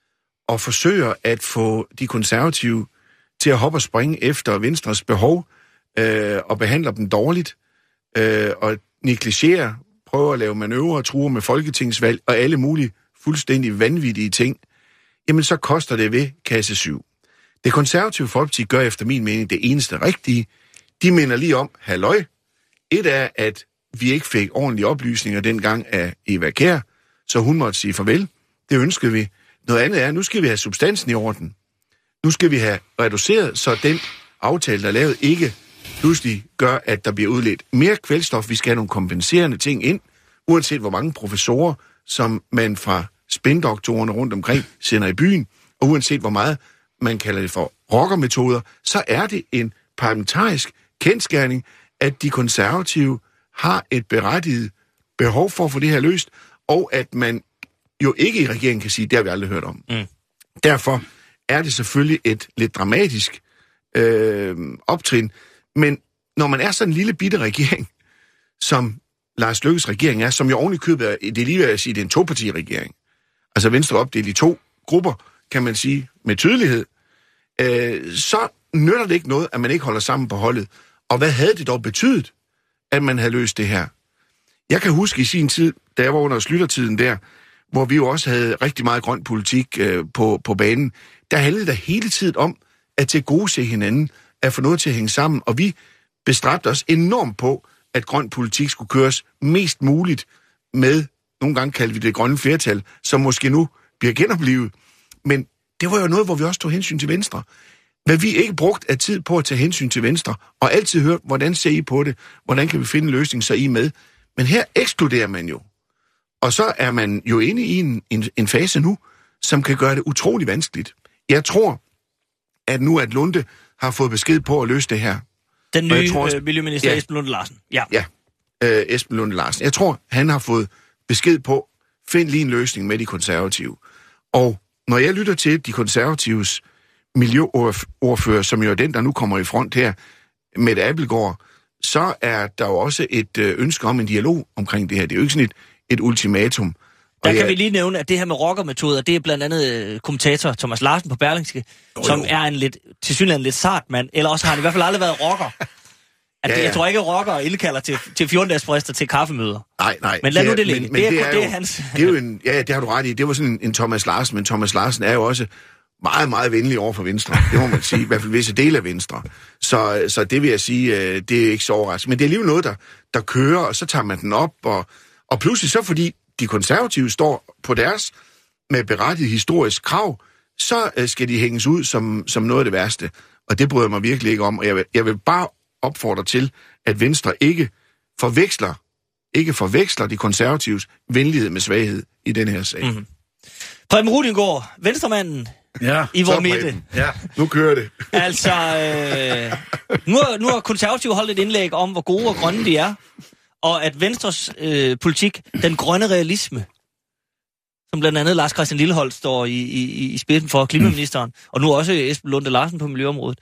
og forsøger at få de konservative til at hoppe og springe efter Venstres behov øh, og behandler dem dårligt øh, og negligerer, prøver at lave manøvrer og truer med folketingsvalg og alle mulige fuldstændig vanvittige ting, jamen så koster det ved kasse syv. Det konservative Folkeparti gør efter min mening det eneste rigtige. De minder lige om, halløj, et er, at vi ikke fik ordentlige oplysninger dengang af Eva Kjær, så hun måtte sige farvel. Det ønskede vi. Noget andet er, at nu skal vi have substansen i orden. Nu skal vi have reduceret, så den aftale, der er lavet, ikke pludselig gør, at der bliver udledt mere kvælstof. Vi skal have nogle kompenserende ting ind, uanset hvor mange professorer, som man fra spindoktorerne rundt omkring sender i byen, og uanset hvor meget man kalder det for rockermetoder, så er det en parlamentarisk kendsgerning, at de konservative har et berettiget behov for at få det her løst, og at man jo ikke i regeringen kan sige, det har vi aldrig hørt om. Mm. Derfor er det selvfølgelig et lidt dramatisk øh, optrin, men når man er sådan en lille bitte regering, som Lars Løkkes regering er, som jo oven i købet er, det er lige ved at sige, det er en topartiregering, altså Venstre opdelt i to grupper, kan man sige, med tydelighed, øh, så nytter det ikke noget, at man ikke holder sammen på holdet. Og hvad havde det dog betydet, at man havde løst det her? Jeg kan huske i sin tid, da jeg var under slyttertiden der, hvor vi jo også havde rigtig meget grøn politik øh, på, på banen, der handlede der hele tiden om at tilgodese hinanden, at få noget til at hænge sammen, og vi bestræbte os enormt på, at grøn politik skulle køres mest muligt med, nogle gange kaldte vi det grønne flertal, som måske nu bliver genoplevet. Men det var jo noget, hvor vi også tog hensyn til Venstre. Hvad vi ikke brugt af tid på at tage hensyn til Venstre, og altid hørt, hvordan ser I på det, hvordan kan vi finde en løsning, så I er med. Men her ekskluderer man jo. Og så er man jo inde i en, en, en fase nu, som kan gøre det utrolig vanskeligt. Jeg tror, at nu at Lunde har fået besked på at løse det her. Den nye tror også, øh, miljøminister ja, Esben Lunde Larsen. Ja, ja øh, Esben Lunde Larsen. Jeg tror, han har fået besked på, find lige en løsning med de konservative. Og når jeg lytter til de konservatives miljøordfører, som jo er den, der nu kommer i front her, Mette Abildgaard, så er der jo også et øh, ønske om en dialog omkring det her. Det er jo ikke sådan et, et ultimatum. Der og kan jeg, vi lige nævne, at det her med rockermetoder, det er blandt andet øh, kommentator Thomas Larsen på Berlingske, jo, som jo. er en lidt, tilsyneladende lidt sart mand, eller også har han i hvert fald aldrig været rocker. At ja, ja. Jeg tror ikke, at rockere indkalder til, til fjorten-dages frister til kaffemøder. Nej, nej. Men lad nu det ligge. Men, men det, er, det, er det er jo, hans... Det er jo en, ja, det har du ret i. Det var sådan en, en Thomas Larsen, men Thomas Larsen er jo også meget, meget venlig over for Venstre. Det må man sige. I hvert fald visse dele af Venstre. Så, så det vil jeg sige, det er ikke så overraskende. Men det er alligevel noget, der, der kører, og så tager man den op. Og, og pludselig så, fordi de konservative står på deres med berettiget historisk krav, så skal de hænges ud som, som noget af det værste. Og det bryder jeg mig virkelig ikke om. Og jeg vil, jeg vil bare opfordre til, at Venstre ikke forveksler, ikke forveksler de konservatives venlighed med svaghed i den her sag. Mm-hmm. Preben Rudiengaard, venstremanden ja, i vor midte. Ja, nu kører det. Altså, øh, nu, har, nu har konservative holdt et indlæg om, hvor gode og grønne de er, og at Venstres øh, politik, den grønne realisme, som blandt andet Lars Christian Lilleholt står i, i, i spidsen for klimaministeren, mm. og nu også Esben Lunde Larsen på miljøområdet,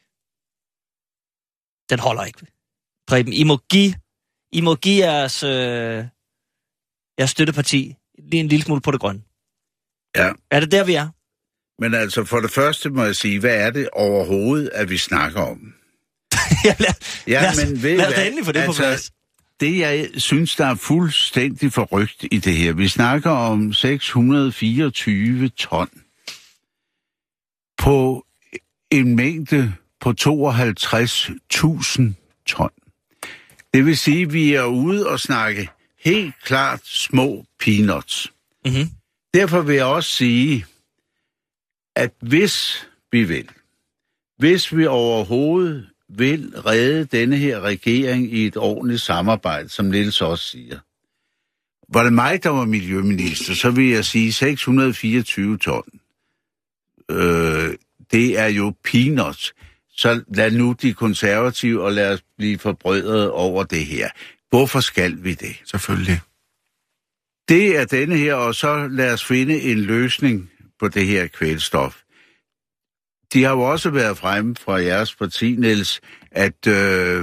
den holder ikke. Preben, I må give, I må give jeres, øh, jeres støtteparti lige en lille smule på det grønne. Ja. Er det der, vi er? Men altså, for det første må jeg sige, hvad er det overhovedet, at vi snakker om? ja, lad, ja, lad, men ved lad os da endelig få det altså, på plads. Det, jeg synes, der er fuldstændig forrygt i det her. Vi snakker om seks hundrede og fireogtyve ton på en mængde på tooghalvtreds tusind ton. Det vil sige, at vi er ude og snakke helt klart små peanuts. Mm-hmm. Derfor vil jeg også sige, at hvis vi vil, hvis vi overhovedet vil redde denne her regering i et ordentligt samarbejde, som Niels også siger. Var det mig, der var miljøminister, så vil jeg sige seks hundrede og fireogtyve ton. Øh, det er jo peanuts. Så lad nu de konservative, og lad os blive forbrødret over det her. Hvorfor skal vi det? Selvfølgelig. Det er denne her, og så lad os finde en løsning på det her kvælstof. De har jo også været fremme fra jeres parti, Niels, at øh,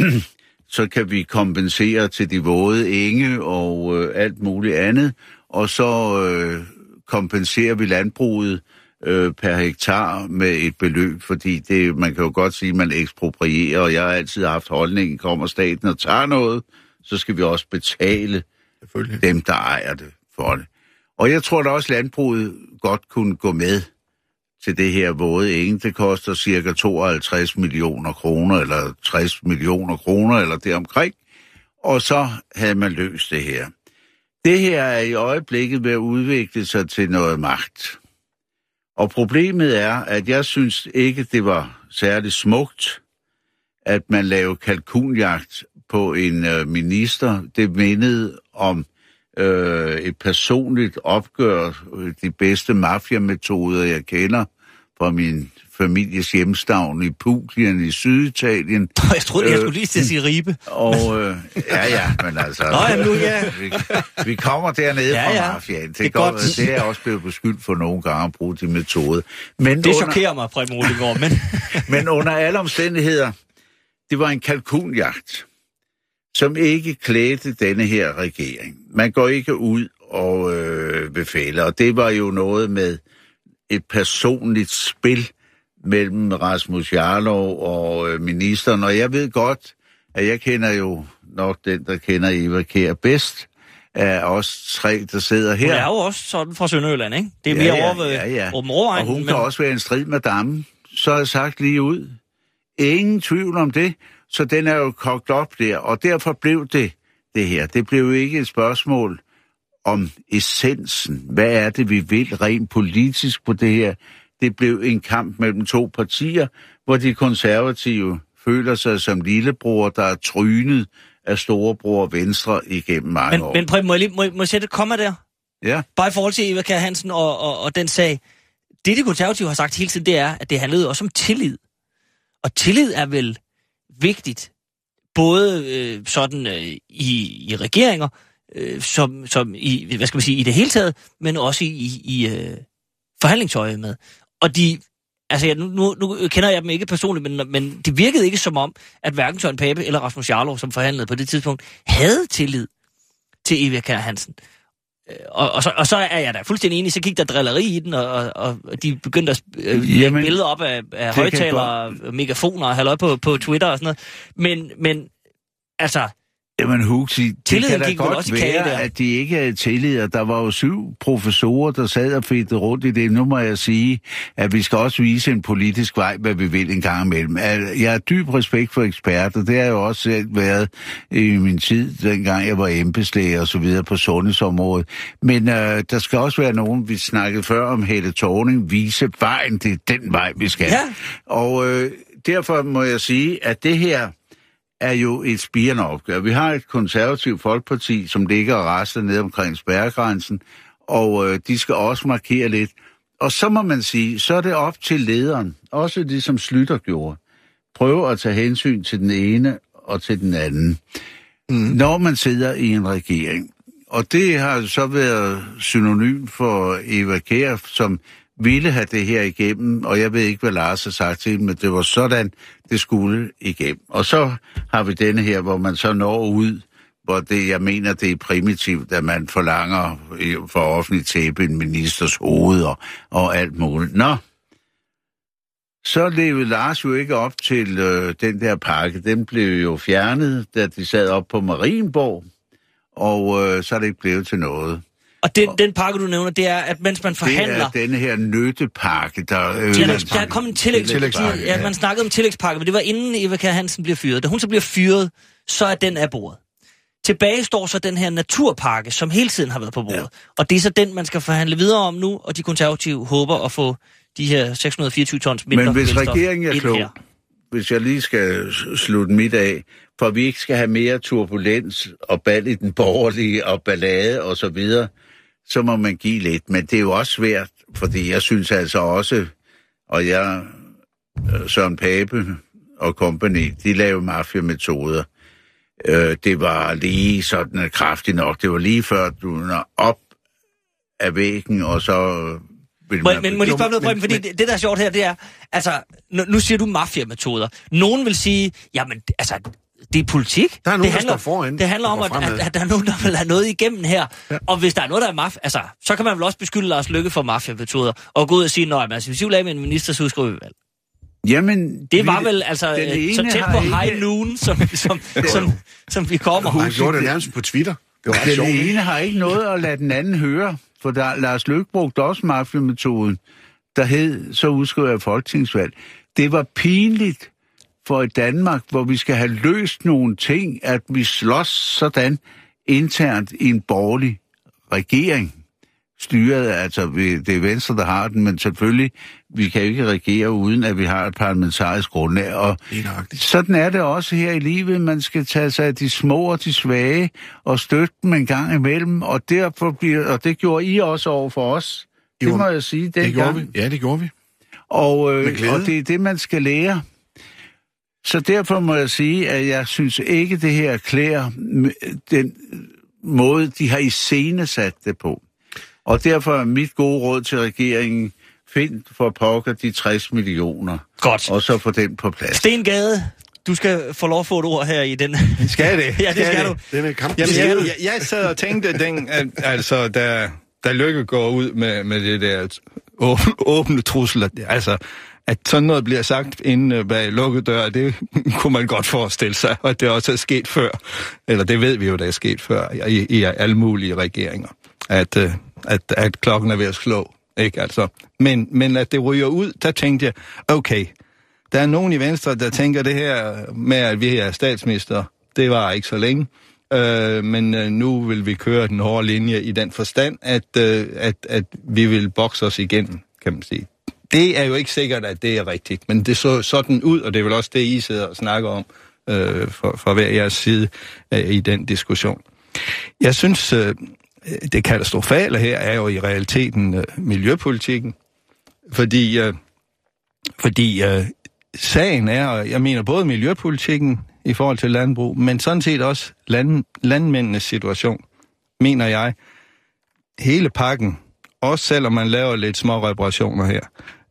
så kan vi kompensere til de våde enge og øh, alt muligt andet, og så øh, kompenserer vi landbruget øh, per hektar med et beløb, fordi det, man kan jo godt sige, at man eksproprierer, og jeg har altid haft holdningen, kommer staten og tager noget, så skal vi også betale dem, der ejer det for det. Og jeg tror da også, at landbruget godt kunne gå med til det her våde enge. Det koster cirka tooghalvtreds millioner kroner, eller tres millioner kroner, eller deromkring. Og så havde man løst det her. Det her er i øjeblikket ved at udvikle sig til noget magt. Og problemet er, at jeg synes ikke, det var særlig smukt, at man lavede kalkunjagt på en øh, minister. Det mindede om øh, et personligt opgør, de bedste mafiametoder, jeg kender fra min families hjemstavn i Puglia i Syditalien. Jeg troede, øh, jeg skulle lige til at sige Ribe. Og øh, ja, ja, men altså... Nå, jamen nu, ja. Vi, vi kommer dernede ja, fra ja. mafiaen. Det, det, går, det er også blevet beskyldt for nogle gange at bruge de metoder. Men det chokerer under... mig, Preben Rudiengaard, men... men under alle omstændigheder, det var en kalkunjagt, som ikke klædte denne her regering. Man går ikke ud og øh, befælder, og det var jo noget med et personligt spil mellem Rasmus Jarlov og øh, ministeren, og jeg ved godt, at jeg kender jo nok den, der kender Eva Kjær bedst, af os tre, der sidder her. Hun er jo også sådan fra Sønderjylland, ikke? Det er ja, mere ja, over ved ja, ja. Åben Rå-egnen, og hun men... kan også være en strid med dammen, så er jeg sagt lige ud. Ingen tvivl om det, så den er jo kogt op der, og derfor blev det det her. Det blev jo ikke et spørgsmål om essensen. Hvad er det, vi vil rent politisk på det her? Det blev en kamp mellem to partier, hvor de konservative føler sig som lillebror, der er trynet af storebror Venstre igennem mange men, år. Men Preben, må jeg, lige, må, må jeg sætte et komma der? Ja. Bare i forhold til Eva Kjær Hansen og, og, og den sag. Det, de konservative har sagt hele tiden, det er, at det handlede også om tillid. Og tillid er vel vigtigt, både øh, sådan øh, i, i regeringer, øh, som, som i, hvad skal man sige, i det hele taget, men også i, i øh, forhandlingsøje med. Og de Altså, ja, nu, nu, nu kender jeg dem ikke personligt, men, men det virkede ikke som om, at hverken Søren Pape eller Rasmus Jarlov, som forhandlede på det tidspunkt, havde tillid til Eva Kjær Hansen. Og, og, så, og så er jeg da fuldstændig enig, så gik der drilleri i den, og, og, og de begyndte at øh, lægge billeder op af, af højtalere, megafoner og halløj på, på Twitter og sådan noget. Men, men altså... Jamen Huxi, det kan da godt være, der. at de ikke havde tillid. Der var jo syv professorer, der sad og fedtede rundt i det. Nu må jeg sige, at vi skal også vise en politisk vej, hvad vi vil en gang imellem. Jeg har dyb respekt for eksperter. Det har jeg jo også selv været i min tid, dengang jeg var embedslæge og så videre på sundhedsområdet. Men øh, der skal også være nogen, vi snakkede før om Helle Thorning, vise vejen. Det er den vej, vi skal. Ja. Og øh, derfor må jeg sige, at det her er jo et spirende opgør. Vi har et konservativt folkeparti, som ligger og rasler ned omkring spærregrænsen, og øh, de skal også markere lidt. Og så må man sige, så er det op til lederen, også det som Slytter gjorde, prøve at tage hensyn til den ene og til den anden, mm. når man sidder i en regering. Og det har så været synonym for Eva Kjær, som ville have det her igennem, og jeg ved ikke, hvad Lars har sagt til, men det var sådan, det skulle igennem. Og så har vi denne her, hvor man så når ud, hvor det, jeg mener, det er primitivt, at man forlanger for offentligt tæppe en ministers hoved og, og alt muligt. Nå, så levede Lars jo ikke op til øh, den der pakke. Den blev jo fjernet, da de sad op på Marienborg, og øh, så er det ikke blevet til noget. Og den, den pakke, du nævner, det er, at mens man forhandler... Det er denne her nyttepakke, der... Øh, ja, der, der er kommet en tillægs... tillægspakke. Ja, man snakkede om tillægspakke, men det var inden Eva Kjær Hansen bliver fyret. Da hun så bliver fyret, så er den af bordet. Tilbage står så den her naturpakke, som hele tiden har været på bordet. Ja. Og det er så den, man skal forhandle videre om nu, og de konservative håber at få de her seks hundrede og fireogtyve tons mindre. Men hvis regeringen er klog, hvis jeg lige skal slutte mit af, for vi ikke skal have mere turbulens og bal i den borgerlige og ballade og så videre, så må man give lidt. Men det er jo også svært, fordi jeg synes altså også, og jeg, Søren Pape og company, de lavede mafiametoder. Det var lige sådan kraftigt nok. Det var lige før, du når op af væggen, og så... Men, men må jeg spørge noget, Preben, fordi det, det, der er sjovt her, det er, altså, nu, nu siger du mafiametoder. Nogen vil sige, jamen, altså, det er politik. Der er nogen, det handler, der står foran. Det handler om, at, at, at der er nogen, der vil have noget igennem her. Ja. Og hvis der er noget, der er mafia, altså, så kan man vel også beskylde Lars Løkke for mafiametoder, og gå ud og sige, nej, altså, hvis vi vil have med en minister, så udskriver vi valg. Jamen, det var vel altså så tæt på ikke... high noon, som, som, som, som vi kommer. Han gjorde det nærmest på Twitter. Det var den ene har ikke noget at lade den anden høre, for der, Lars Løkke brugte også mafiametoden, der hed, så udskriver jeg folketingsvalg. Det var pinligt for i Danmark, hvor vi skal have løst nogle ting, at vi slås sådan internt i en borgerlig regering. Styret, altså det er Venstre, der har den, men selvfølgelig, vi kan ikke regere uden, at vi har et parlamentarisk grundlag. Og sådan er det også her i livet. Man skal tage sig af de små og de svage og støtte dem en gang imellem, og derfor bliver, og det gjorde I også over for os. Det jo, må jeg sige, den det gjorde gang. Vi. Ja, det gjorde vi. Og, øh, og det er det, man skal lære. Så derfor må jeg sige, at jeg synes ikke, det her klæder den måde, de har iscenesat det på. Og derfor er mit gode råd til regeringen, find for pokker de tres millioner. Godt. Og så få den på plads. Sten Gade, du skal få lov at få et ord her i den. Skal det? Ja, det skal, skal du. Den er kamp. Jamen, jeg, jeg, jeg sad og tænkte, den, at, altså, da, da Løkke går ud med, med det der åbne, åbne trusler, altså, at sådan noget bliver sagt inden bag lukkede dør, det kunne man godt forestille sig, og det også er sket før. Eller det ved vi jo, det er sket før i, i alle mulige regeringer. At, at, at klokken er ved at slå, ikke altså. Men, men at det ryger ud, der tænkte jeg, okay, der er nogen i Venstre, der tænker det her med, at vi er statsminister, det var ikke så længe, øh, men øh, nu vil vi køre den hårde linje i den forstand, at, øh, at, at vi vil bokse os igennem, kan man sige. Det er jo ikke sikkert, at det er rigtigt, men det så sådan ud, og det er vel også det, I sidder og snakker om øh, for, for hver jeres side øh, i den diskussion. Jeg synes... Øh, Det katastrofale her er jo i realiteten øh, miljøpolitikken, fordi, øh, fordi øh, sagen er, jeg mener både miljøpolitikken i forhold til landbrug, men sådan set også land, landmændenes situation, mener jeg. Hele pakken, også selvom man laver lidt små reparationer her,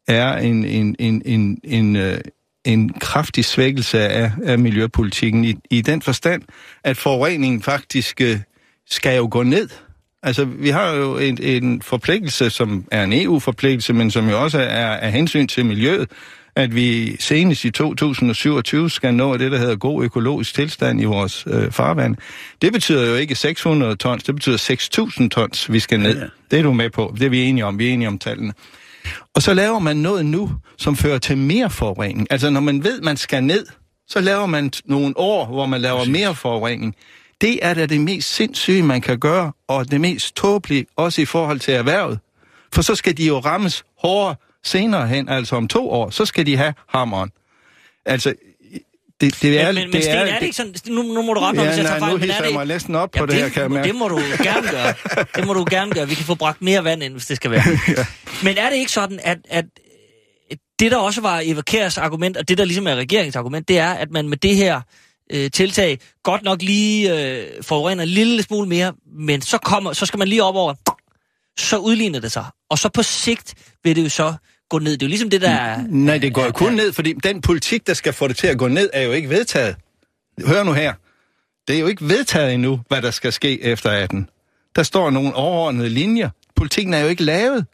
er en, en, en, en, en, øh, en kraftig svækkelse af, af miljøpolitikken i, i den forstand, at forureningen faktisk øh, skal jo gå ned. Altså, vi har jo en, en forpligtelse, som er en E U-forpligtelse, men som jo også er af hensyn til miljøet, at vi senest i to tusind syvogtyve skal nå det, der hedder god økologisk tilstand i vores øh, farvand. Det betyder jo ikke seks hundrede tons, det betyder seks tusind tons, vi skal ned. Ja, ja. Det er du med på, det er vi enige om, vi er enige om tallene. Og så laver man noget nu, som fører til mere forurening. Altså, når man ved, man skal ned, så laver man nogle år, hvor man laver mere forurening. Det er da det mest sindssyge, man kan gøre, og det mest tåbelige, også i forhold til erhvervet. For så skal de jo rammes hårdere senere hen, altså om to år, så skal de have hammeren. Altså, det, det er... Men, men, det men Sten, er, er det ikke sådan... Nu, nu må du rette mig, ja, hvis jeg tager fejl, nu men er det... jeg mig næsten op på ja, det, det her, kan jeg mærke. Det må du gerne gøre. Det må du gerne gøre. Vi kan få bragt mere vand ind, hvis det skal være. Ja. Men er det ikke sådan, at, at det, der også var Eva Kjærs argument, og det, der ligesom er regeringens argument, det er, at man med det her øh, tiltag godt nok lige øh, forurener en lille smule mere, men så, kommer, så skal man lige op over, så udligner det sig. Og så på sigt vil det jo så gå ned. Det er jo ligesom det, der er... Nej, det går jo kun ned, fordi den politik, der skal få det til at gå ned, er jo ikke vedtaget. Hør nu her. Det er jo ikke vedtaget endnu, hvad der skal ske efter atten. Der står nogle overordnede linjer. Politikken er jo ikke lavet.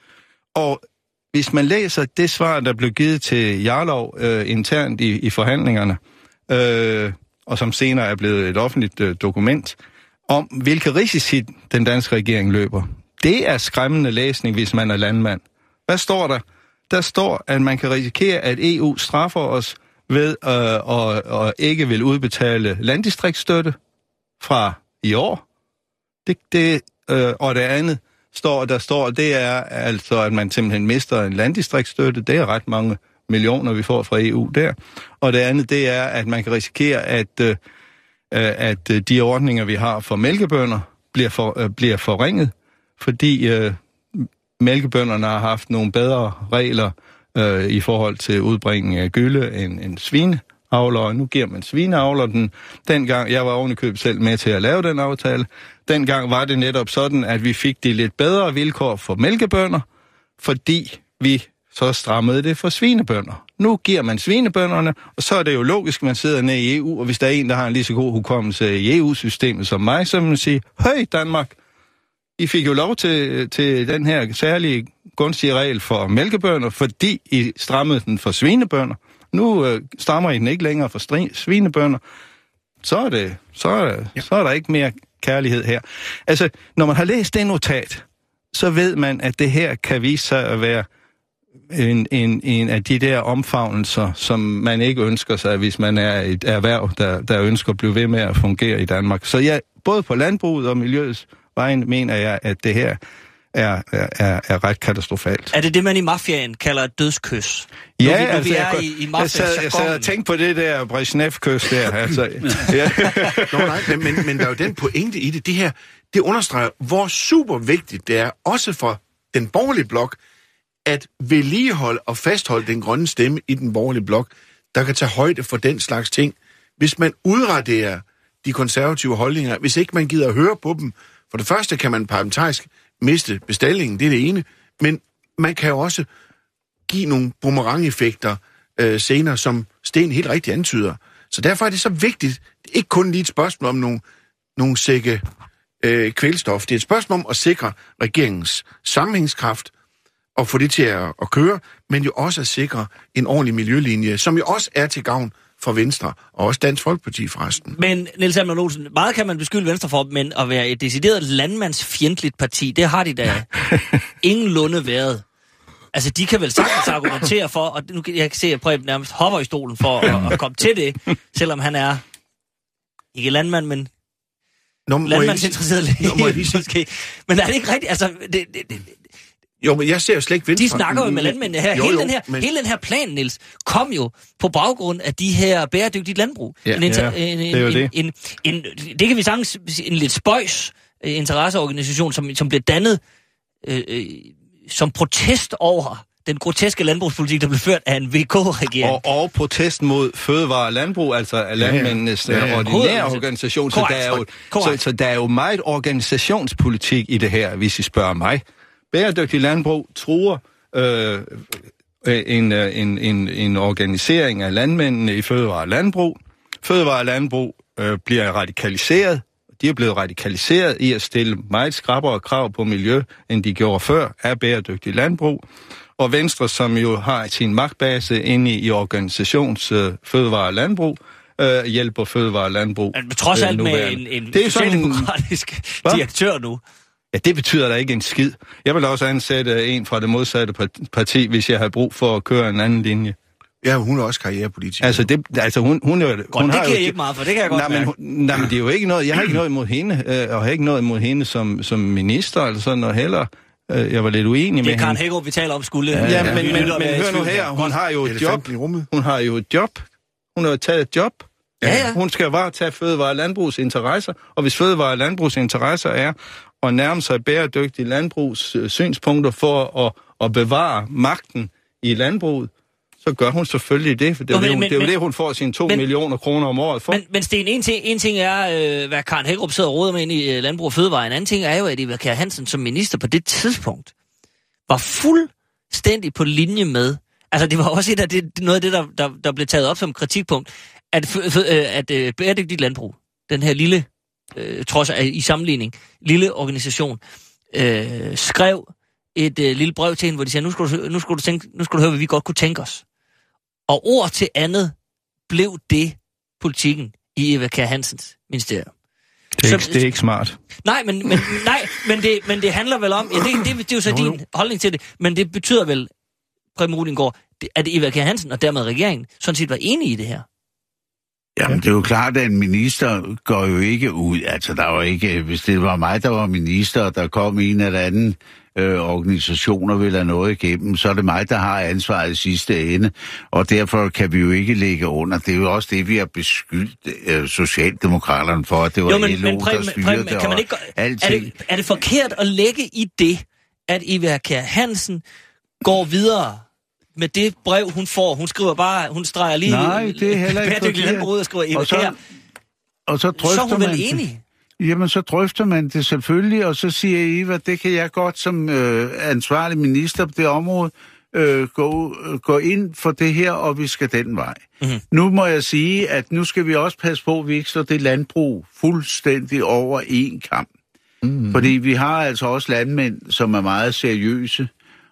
Og hvis man læser det svar, der blev givet til Jarlov øh, internt i, i forhandlingerne, øh, og som senere er blevet et offentligt øh, dokument, om hvilke risici den danske regering løber. Det er skræmmende læsning, hvis man er landmand. Hvad står der? Der står, at man kan risikere, at E U straffer os ved øh, at, at ikke vil udbetale landdistriktsstøtte fra i år. Det, det, øh, og det andet, står, der står, det er altså, at man simpelthen mister en landdistriktsstøtte. Det er ret mange millioner, vi får fra E U der. Og det andet, det er, at man kan risikere, at, øh, at de ordninger, vi har for mælkebønder, bliver, for, øh, bliver forringet, fordi øh, mælkebønderne har haft nogle bedre regler øh, i forhold til udbringning af gylde end, end svineavlere. Nu giver man svineavler den. Dengang, jeg var ovenikøbet selv med til at lave den aftale, dengang var det netop sådan, at vi fik de lidt bedre vilkår for mælkebønder, fordi vi så strammede det for svinebønder. Nu giver man svinebønderne, og så er det jo logisk, at man sidder nede i E U, og hvis der er en, der har en lige så god hukommelse i E U-systemet som mig, så vil man sige, høj Danmark, I fik jo lov til, til den her særlige gunstige regel for mælkebønder, fordi I strammede den for svinebønder. Nu øh, strammer I den ikke længere for stri- svinebønder. Så er, det, så, er, ja. så er der ikke mere kærlighed her. Altså, når man har læst det notat, så ved man, at det her kan vise sig at være en, en, en af de der omfavnelser, som man ikke ønsker sig, hvis man er et erhverv, der, der ønsker at blive ved med at fungere i Danmark. Så ja, både på landbruget og miljøets vejen mener jeg, at det her er, er, er ret katastrofalt. Er det det, man i mafiaen kalder et dødskys? Ja, når vi, når altså, vi er jeg, i, i mafia, jeg, sad, jeg sad og tænkte på det der Brezhnev-kys der. Altså. Ja. Nå, nej, men, men, men der er jo den pointe i det. Det her, det understreger, hvor super vigtigt det er, også for den borgerlige blok, at vedligeholde og fastholde den grønne stemme i den borgerlige blok, der kan tage højde for den slags ting. Hvis man udraderer de konservative holdninger, hvis ikke man gider at høre på dem, for det første kan man parlamentarisk miste bestillingen, det er det ene, men man kan jo også give nogle boomerang-effekter øh, senere, som Sten helt rigtigt antyder. Så derfor er det så vigtigt, ikke kun lige et spørgsmål om nogle, nogle sække øh, kvælstof, det er et spørgsmål om at sikre regeringens sammenhængskraft og få det til at, at køre, men jo også at sikre en ordentlig miljølinje, som jo også er til gavn for Venstre, og også Dansk Folkeparti forresten. Men Niels Hammond Olsen, meget kan man beskylde Venstre for, men at være et decideret landmandsfjendtligt parti, det har de da ingenlunde været. Altså, de kan vel sagtens argumentere for, og nu kan jeg se, at Preben nærmest hopper i stolen for at, at komme til det, selvom han er ikke landmand, men Nå, landmandsinteresseret lidt, måske. Men er det ikke rigtigt? Altså, det, det, det, Jo, men jeg ser jo slet ikke Venstre. De snakker jo med landmændene her. Jo, hele, jo, den her men... hele den her plan, Niels, kom jo på baggrund af de her bæredygtige landbrug. Ja, en inter- ja, en, det er jo en, det. En, en, en, det kan vi sagtens en lidt spøjs uh, interesseorganisation, som, som blev dannet uh, uh, som protest over den groteske landbrugspolitik, der blev ført af en V K-regering. Og, og protest mod fødevare og landbrug, altså af landmændenes ja, ja. ordinære organisation. Så der, er jo, så, så der er jo meget organisationspolitik i det her, hvis I spørger mig. Bæredygtig landbrug truer øh, en, en, en, en organisering af landmændene i Fødevare og Landbrug. Fødevare og Landbrug øh, bliver radikaliseret. De er blevet radikaliseret i at stille meget skrappere krav på miljø, end de gjorde før, af bæredygtig landbrug. Og Venstre, som jo har sin magtbase inde i, i organisations øh, Fødevare og Landbrug, øh, hjælper Fødevare og Landbrug. Men trods alt øh, med en, en det er socialdemokratisk sådan, direktør nu. Ja, det betyder da ikke en skid. Jeg vil også ansætte en fra det modsatte parti, hvis jeg har brug for at køre en anden linje. Ja, hun er også karrierepolitiker. Altså, det, altså hun, hun er jo... Godt, hun det har giver jo, ikke meget for, det kan jeg godt nej, men, hun, nej, men det er jo ikke noget... Jeg har ikke noget imod hende, øh, og har ikke noget imod hende som, som minister, eller sådan noget heller. Øh, jeg var lidt uenig med hende. Det er Karen Hækkerup, vi taler om skulle... Ja, ja, ja. men, men, men, men hør nu her, hun har jo et job. Hun har jo et job. Hun har jo taget et job. Ja, ja. Hun skal bare tage Fødevare og Landbrugs interesser, og hvis Fødevare og Landbrugs interesser er at nærme sig bæredygtige landbrugs øh, synspunkter for at, at bevare magten i landbruget, så gør hun selvfølgelig det, for det er jo, men, det, men, det, er jo det, hun får sine to men, millioner kroner om året for. Men, men Sten, en ting, en ting er, øh, hvad Karen Hækkerup sidder og råder med ind i øh, Landbrug og Fødevare. En anden ting er jo, at Eva Kjær Hansen som minister på det tidspunkt var fuldstændig på linje med, altså det var også et af det, noget af det, der, der, der blev taget op som kritikpunkt, at, f, f, at øh, bæredygtigt landbrug, den her lille, øh, trods af, i sammenligning, lille organisation, øh, skrev et øh, lille brev til hende, hvor de siger, nu skal, du, nu, skal du tænke, nu skal du høre, hvad vi godt kunne tænke os. Og ord til andet blev det politikken i Eva Kjær Hansens ministerium. Det er, ikke, det er ikke smart. Nej, men, men, nej, men, det, men det handler vel om, ja, det, det, det er jo så no, din no. holdning til det, men det betyder vel, Preben Rudingsgaard, at Eva Kjær Hansen og dermed regeringen sådan set var enige i det her. Jamen, det er jo klart, at en minister går jo ikke ud. Altså, der var ikke... Hvis det var mig, der var minister, og der kom en eller anden øh, organisationer vil have noget igennem, så er det mig, der har ansvaret i sidste ende. Og derfor kan vi jo ikke lægge under. Det er jo også det, vi har beskyldt øh, Socialdemokraterne for, at det var jo, men, L O, men, der styrede det, kan man ikke, er, det, er det forkert at lægge i det, at Eva Kjær Hansen går videre med det brev, hun får? Hun skriver bare, hun streger lige... Nej, det er heller ikke forkert. Og skriver Eva og så, Kjær. Og så drøfter så er hun vel man enig? Det. Jamen, så drøfter man det selvfølgelig, og så siger Eva, det kan jeg godt som øh, ansvarlig minister på det område øh, gå, øh, gå ind for det her, og vi skal den vej. Mm-hmm. Nu må jeg sige, at nu skal vi også passe på, at vi ikke slår det landbrug fuldstændig over en kamp. Mm-hmm. Fordi vi har altså også landmænd, som er meget seriøse,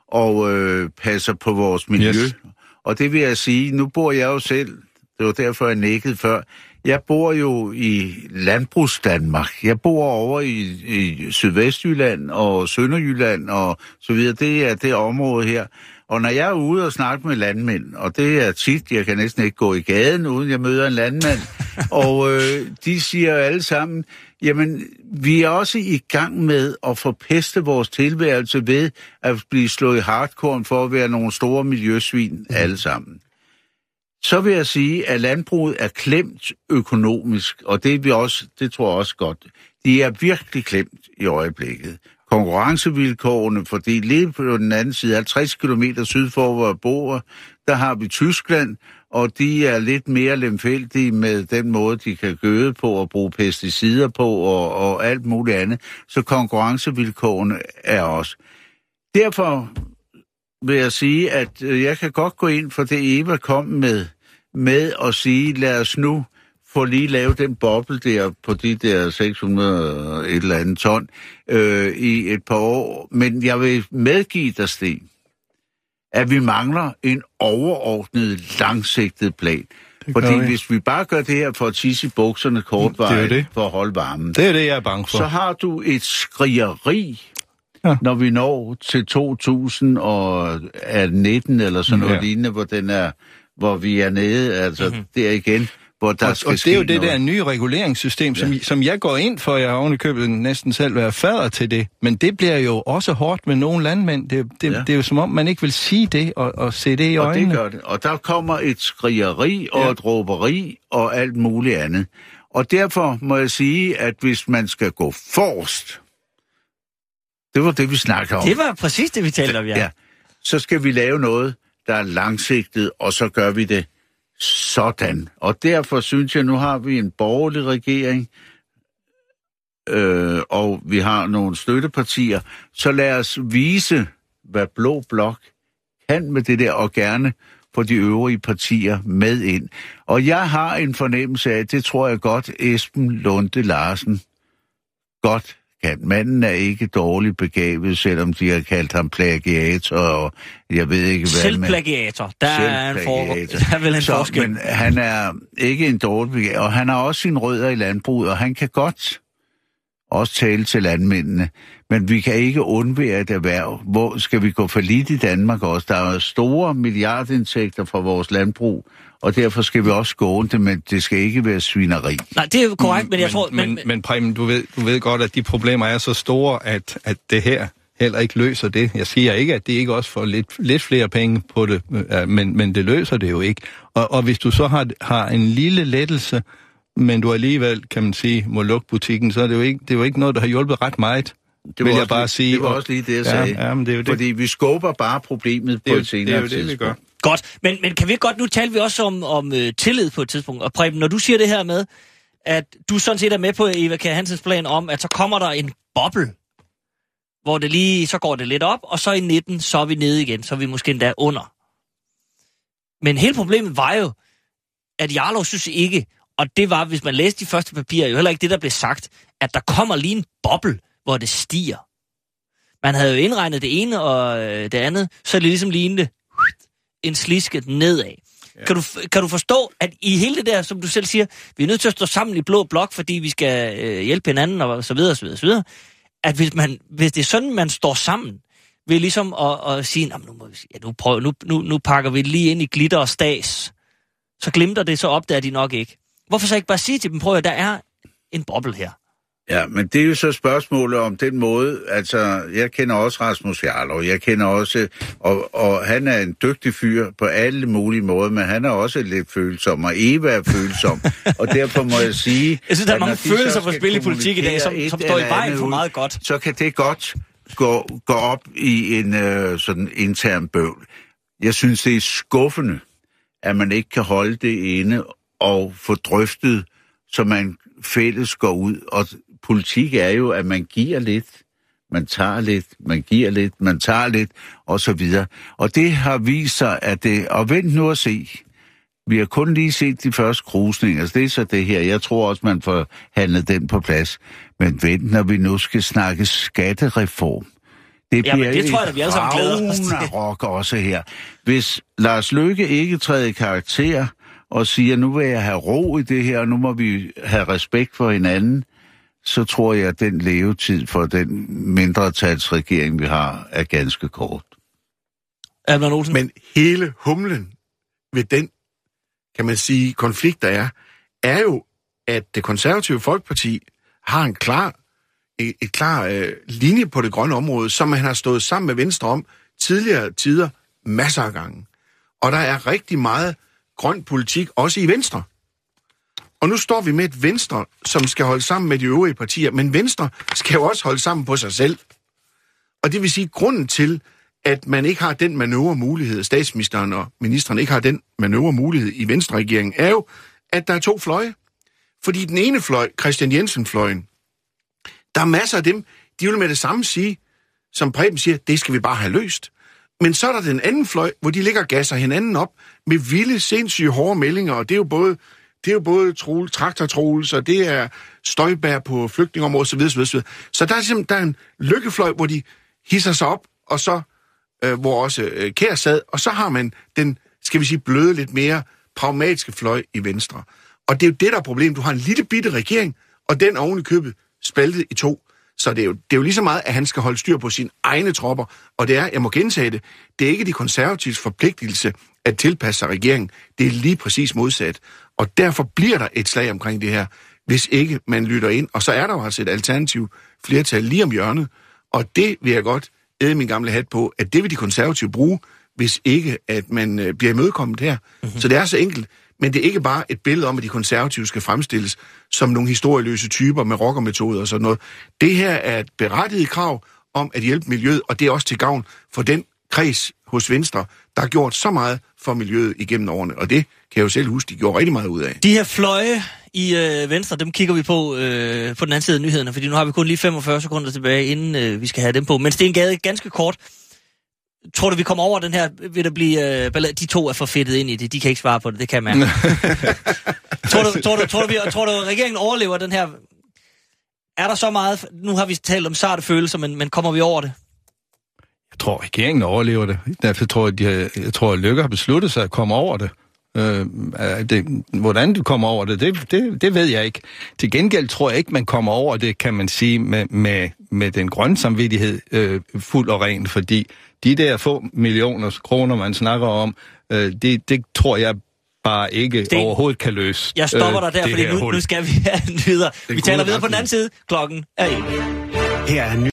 og øh, passer på vores miljø. Yes. Og det vil jeg sige, nu bor jeg jo selv, det var derfor jeg nækkede før, jeg bor jo i Landbrugsdanmark. Jeg bor over i, i Sydvestjylland og Sønderjylland og så videre. Det er det område her. Og når jeg er ude og snakke med landmænd, og det er tit, jeg kan næsten ikke gå i gaden, uden jeg møder en landmand, og øh, de siger alle sammen, jamen, vi er også i gang med at forpeste vores tilværelse ved at blive slået i hardcore for at være nogle store miljøsvin alle sammen. Så vil jeg sige, at landbruget er klemt økonomisk, og det er vi også, det tror jeg også godt. De er virkelig klemt i øjeblikket. Konkurrencevilkårene, fordi lige på den anden side, halvtreds kilometer syd for, hvor jeg bor, der har vi Tyskland, og de er lidt mere lemfældige med den måde, de kan gøde på og bruge pesticider på og, og alt muligt andet. Så konkurrencevilkårene er også. Derfor vil jeg sige, at jeg kan godt gå ind for det, Eva kom med, med at sige, lad os nu få lige lavet den boble der på de der seks hundrede et eller andet ton øh, i et par år. Men jeg vil medgive dig, Sten, at vi mangler en overordnet, langsigtet plan. Fordi vi. hvis vi bare gør det her for at tisse i bukserne kortvarigt for at holde varmen, det er det, jeg er bange for. Så har du et skrigeri, ja. Når vi når til to tusind nitten eller sådan noget ja. lignende, hvor, den er, hvor vi er nede, altså mm-hmm. der igen. Hvor der og, skal og det er jo det noget. der nye reguleringssystem, som, ja. som jeg går ind for. Jeg har ovenikøbet næsten selv været fader til det. Men det bliver jo også hårdt med nogle landmænd. Det, det, ja. det er jo som om, man ikke vil sige det og, og se det i og øjnene. Og det gør det. Og der kommer et skrigeri og ja. et råberi og alt muligt andet. Og derfor må jeg sige, at hvis man skal gå forrest, det var det, vi snakkede om. Det var præcis det, vi talte om, ja. ja. Så skal vi lave noget, der er langsigtet, og så gør vi det sådan. Og derfor synes jeg, nu har vi en borgerlig regering, øh, og vi har nogle støttepartier, så lad os vise, hvad Blå Blok kan med det der, og gerne få de øvrige partier med ind. Og jeg har en fornemmelse af, det tror jeg godt, Esben Lunde Larsen godt kan. Manden er ikke dårligt begavet, selvom de har kaldt ham plagiator, og jeg ved ikke hvad. Selvplagiator. Der er en, for... der er vel en Så, forskel. Men han er ikke en dårlig begavet, og han har også sine rødder i landbruget, og han kan godt også tale til landmændene. Men vi kan ikke undvære et erhverv. Hvor skal vi gå for lidt i Danmark også? Der er store milliardindtægter fra vores landbrug, og derfor skal vi også gå det, men det skal ikke være svineri. Nej, det er jo korrekt, men jeg men, tror... Men, men, men Preben, du ved, du ved godt, at de problemer er så store, at, at det her heller ikke løser det. Jeg siger ikke, at det ikke også får lidt, lidt flere penge på det, men, men det løser det jo ikke. Og, og hvis du så har, har en lille lettelse, men du alligevel, kan man sige, må lukke butikken, så er det jo ikke, det er jo ikke noget, der har hjulpet ret meget. Det var, jeg bare lige, sige, det var også lige det, jeg sagde. Ja, ja, men det er jo det. Fordi vi skubber bare problemet på et senere tidspunkt. Det er jo det, vi gør. Godt, men, men kan vi godt, nu taler vi også om, om uh, tillid på et tidspunkt. Og Preben, når du siger det her med, at du sådan set er med på Eva Kjær Hansens plan om, at så kommer der en boble, hvor det lige, så går det lidt op, og så i nitten, så er vi nede igen, så er vi måske endda under. Men hele problemet var jo, at Jarlov synes ikke, og det var, hvis man læste de første papirer, jo heller ikke det, der blev sagt, at der kommer lige en boble, hvor det stiger. Man havde jo indregnet det ene og det andet, så det ligesom lignede en slisket nedad. Ja. Kan, du, kan du forstå, at i hele det der, som du selv siger, vi er nødt til at stå sammen i blå blok, fordi vi skal øh, hjælpe hinanden, og så videre, så videre, så videre. At hvis, man, hvis det er sådan, man står sammen, ved ligesom at, at sige, nu, må vi, ja, nu, prøv, nu, nu, nu pakker vi lige ind i glitter og stas, så glimter det, så opdager de nok ikke. Hvorfor så ikke bare sige til dem, prøv at der er en boble her? Ja, men det er jo så spørgsmålet om den måde, altså, jeg kender også Rasmus Jarlov, jeg kender også, og, og han er en dygtig fyr på alle mulige måder, men han er også lidt følsom, og Eva er følsom, og derfor må jeg sige... Jeg synes, der er mange følelser for at spille i politik i dag, som, som står i vejen for meget godt. Så kan det godt gå, gå op i en øh, sådan intern bøvl. Jeg synes, det er skuffende, at man ikke kan holde det inde og få drøftet, så man fælles går ud. Og politik er jo, at man giver lidt, man tager lidt, man giver lidt, man tager lidt, og så videre. Og det har vist sig, at det... Og vent nu at se. Vi har kun lige set de første krusninger, så det er så det her. Jeg tror også, man får handlet den på plads. Men vent, når vi nu skal snakke skattereform. Det bliver ja, det tror jeg, at vi alle sammen glæder os til. Rock også her. Hvis Lars Løkke ikke træder i karakter og siger, nu vil jeg have ro i det her, og nu må vi have respekt for hinanden, så tror jeg, at den levetid for den mindretalsregering, vi har, er ganske kort. Alman Olsen? Men hele humlen ved den, kan man sige, konflikt, der er, er jo, at det konservative Folkeparti har en klar, et, et klar øh, linje på det grønne område, som man har stået sammen med Venstre om tidligere tider masser af gange. Og der er rigtig meget grøn politik, også i Venstre. Og nu står vi med et Venstre, som skal holde sammen med de øvrige partier, men Venstre skal jo også holde sammen på sig selv. Og det vil sige, grunden til, at man ikke har den manøvremulighed, statsministeren og ministeren ikke har den manøvremulighed i Venstre-regeringen, er jo, at der er to fløje. Fordi den ene fløj, Christian Jensen-fløjen, der er masser af dem, de vil med det samme sige, som Preben siger, det skal vi bare have løst. Men så er der den anden fløj, hvor de ligger og gasser hinanden op med vilde, sindssyge, hårde meldinger, og det er jo både, det er jo både trol, traktortrols, og det er Støjbær på flygtningområdet, så videre, så videre. Så der er simpelthen der er en lykkefløj, hvor de hisser sig op, og så, øh, hvor også øh, Kjær sad, og så har man den, skal vi sige, bløde, lidt mere pragmatiske fløj i Venstre. Og det er jo det, der er problemet. Du har en lille bitte regering, og den oven i købet spaltet i to. Så det er, jo, det er jo lige så meget, at han skal holde styr på sine egne tropper. Og det er, jeg må gentage det, det er ikke de konservatives forpligtelse at tilpasse sig regeringen. Det er lige præcis modsat. Og derfor bliver der et slag omkring det her, hvis ikke man lytter ind. Og så er der jo altså et alternativt flertal lige om hjørnet. Og det vil jeg godt æde min gamle hat på, at det vil de konservative bruge, hvis ikke at man øh, bliver imødekommet her. Mm-hmm. Så det er så enkelt. Men det er ikke bare et billede om, at de konservative skal fremstilles som nogle historieløse typer med rockermetoder og sådan noget. Det her er et berettiget krav om at hjælpe miljøet, og det er også til gavn for den kreds hos Venstre, der har gjort så meget for miljøet igennem årene. Og det kan jeg jo selv huske, de gjorde rigtig meget ud af. De her fløje i øh, Venstre, dem kigger vi på øh, på den anden side af nyhederne, fordi nu har vi kun lige femogfyrre sekunder tilbage, inden øh, vi skal have dem på. Men Sten Gade, ganske kort. tror du, vi kommer over den her, vil der blive øh, ballade? De to er for fedtet ind i det, de kan ikke svare på det, det kan jeg mærke. tror, du, tror, du, tror, du, vi, tror du, regeringen overlever den her? Er der så meget, nu har vi talt om sarte følelser, men, men kommer vi over det? Jeg tror, regeringen overlever det. Derfor tror jeg, de har, jeg tror, at Løkke har besluttet sig at komme over det. Øh, det, hvordan du kommer over det, det, det, det ved jeg ikke. Til gengæld tror jeg ikke, man kommer over det, kan man sige, med, med, med den grønne samvittighed øh, fuld og ren, fordi de der få millioner kroner, man snakker om, øh, det, det tror jeg bare ikke Sten, overhovedet kan løse. Jeg stopper dig der, fordi nu, nu skal vi have videre. Vi taler videre på den anden side. Klokken er en. Her er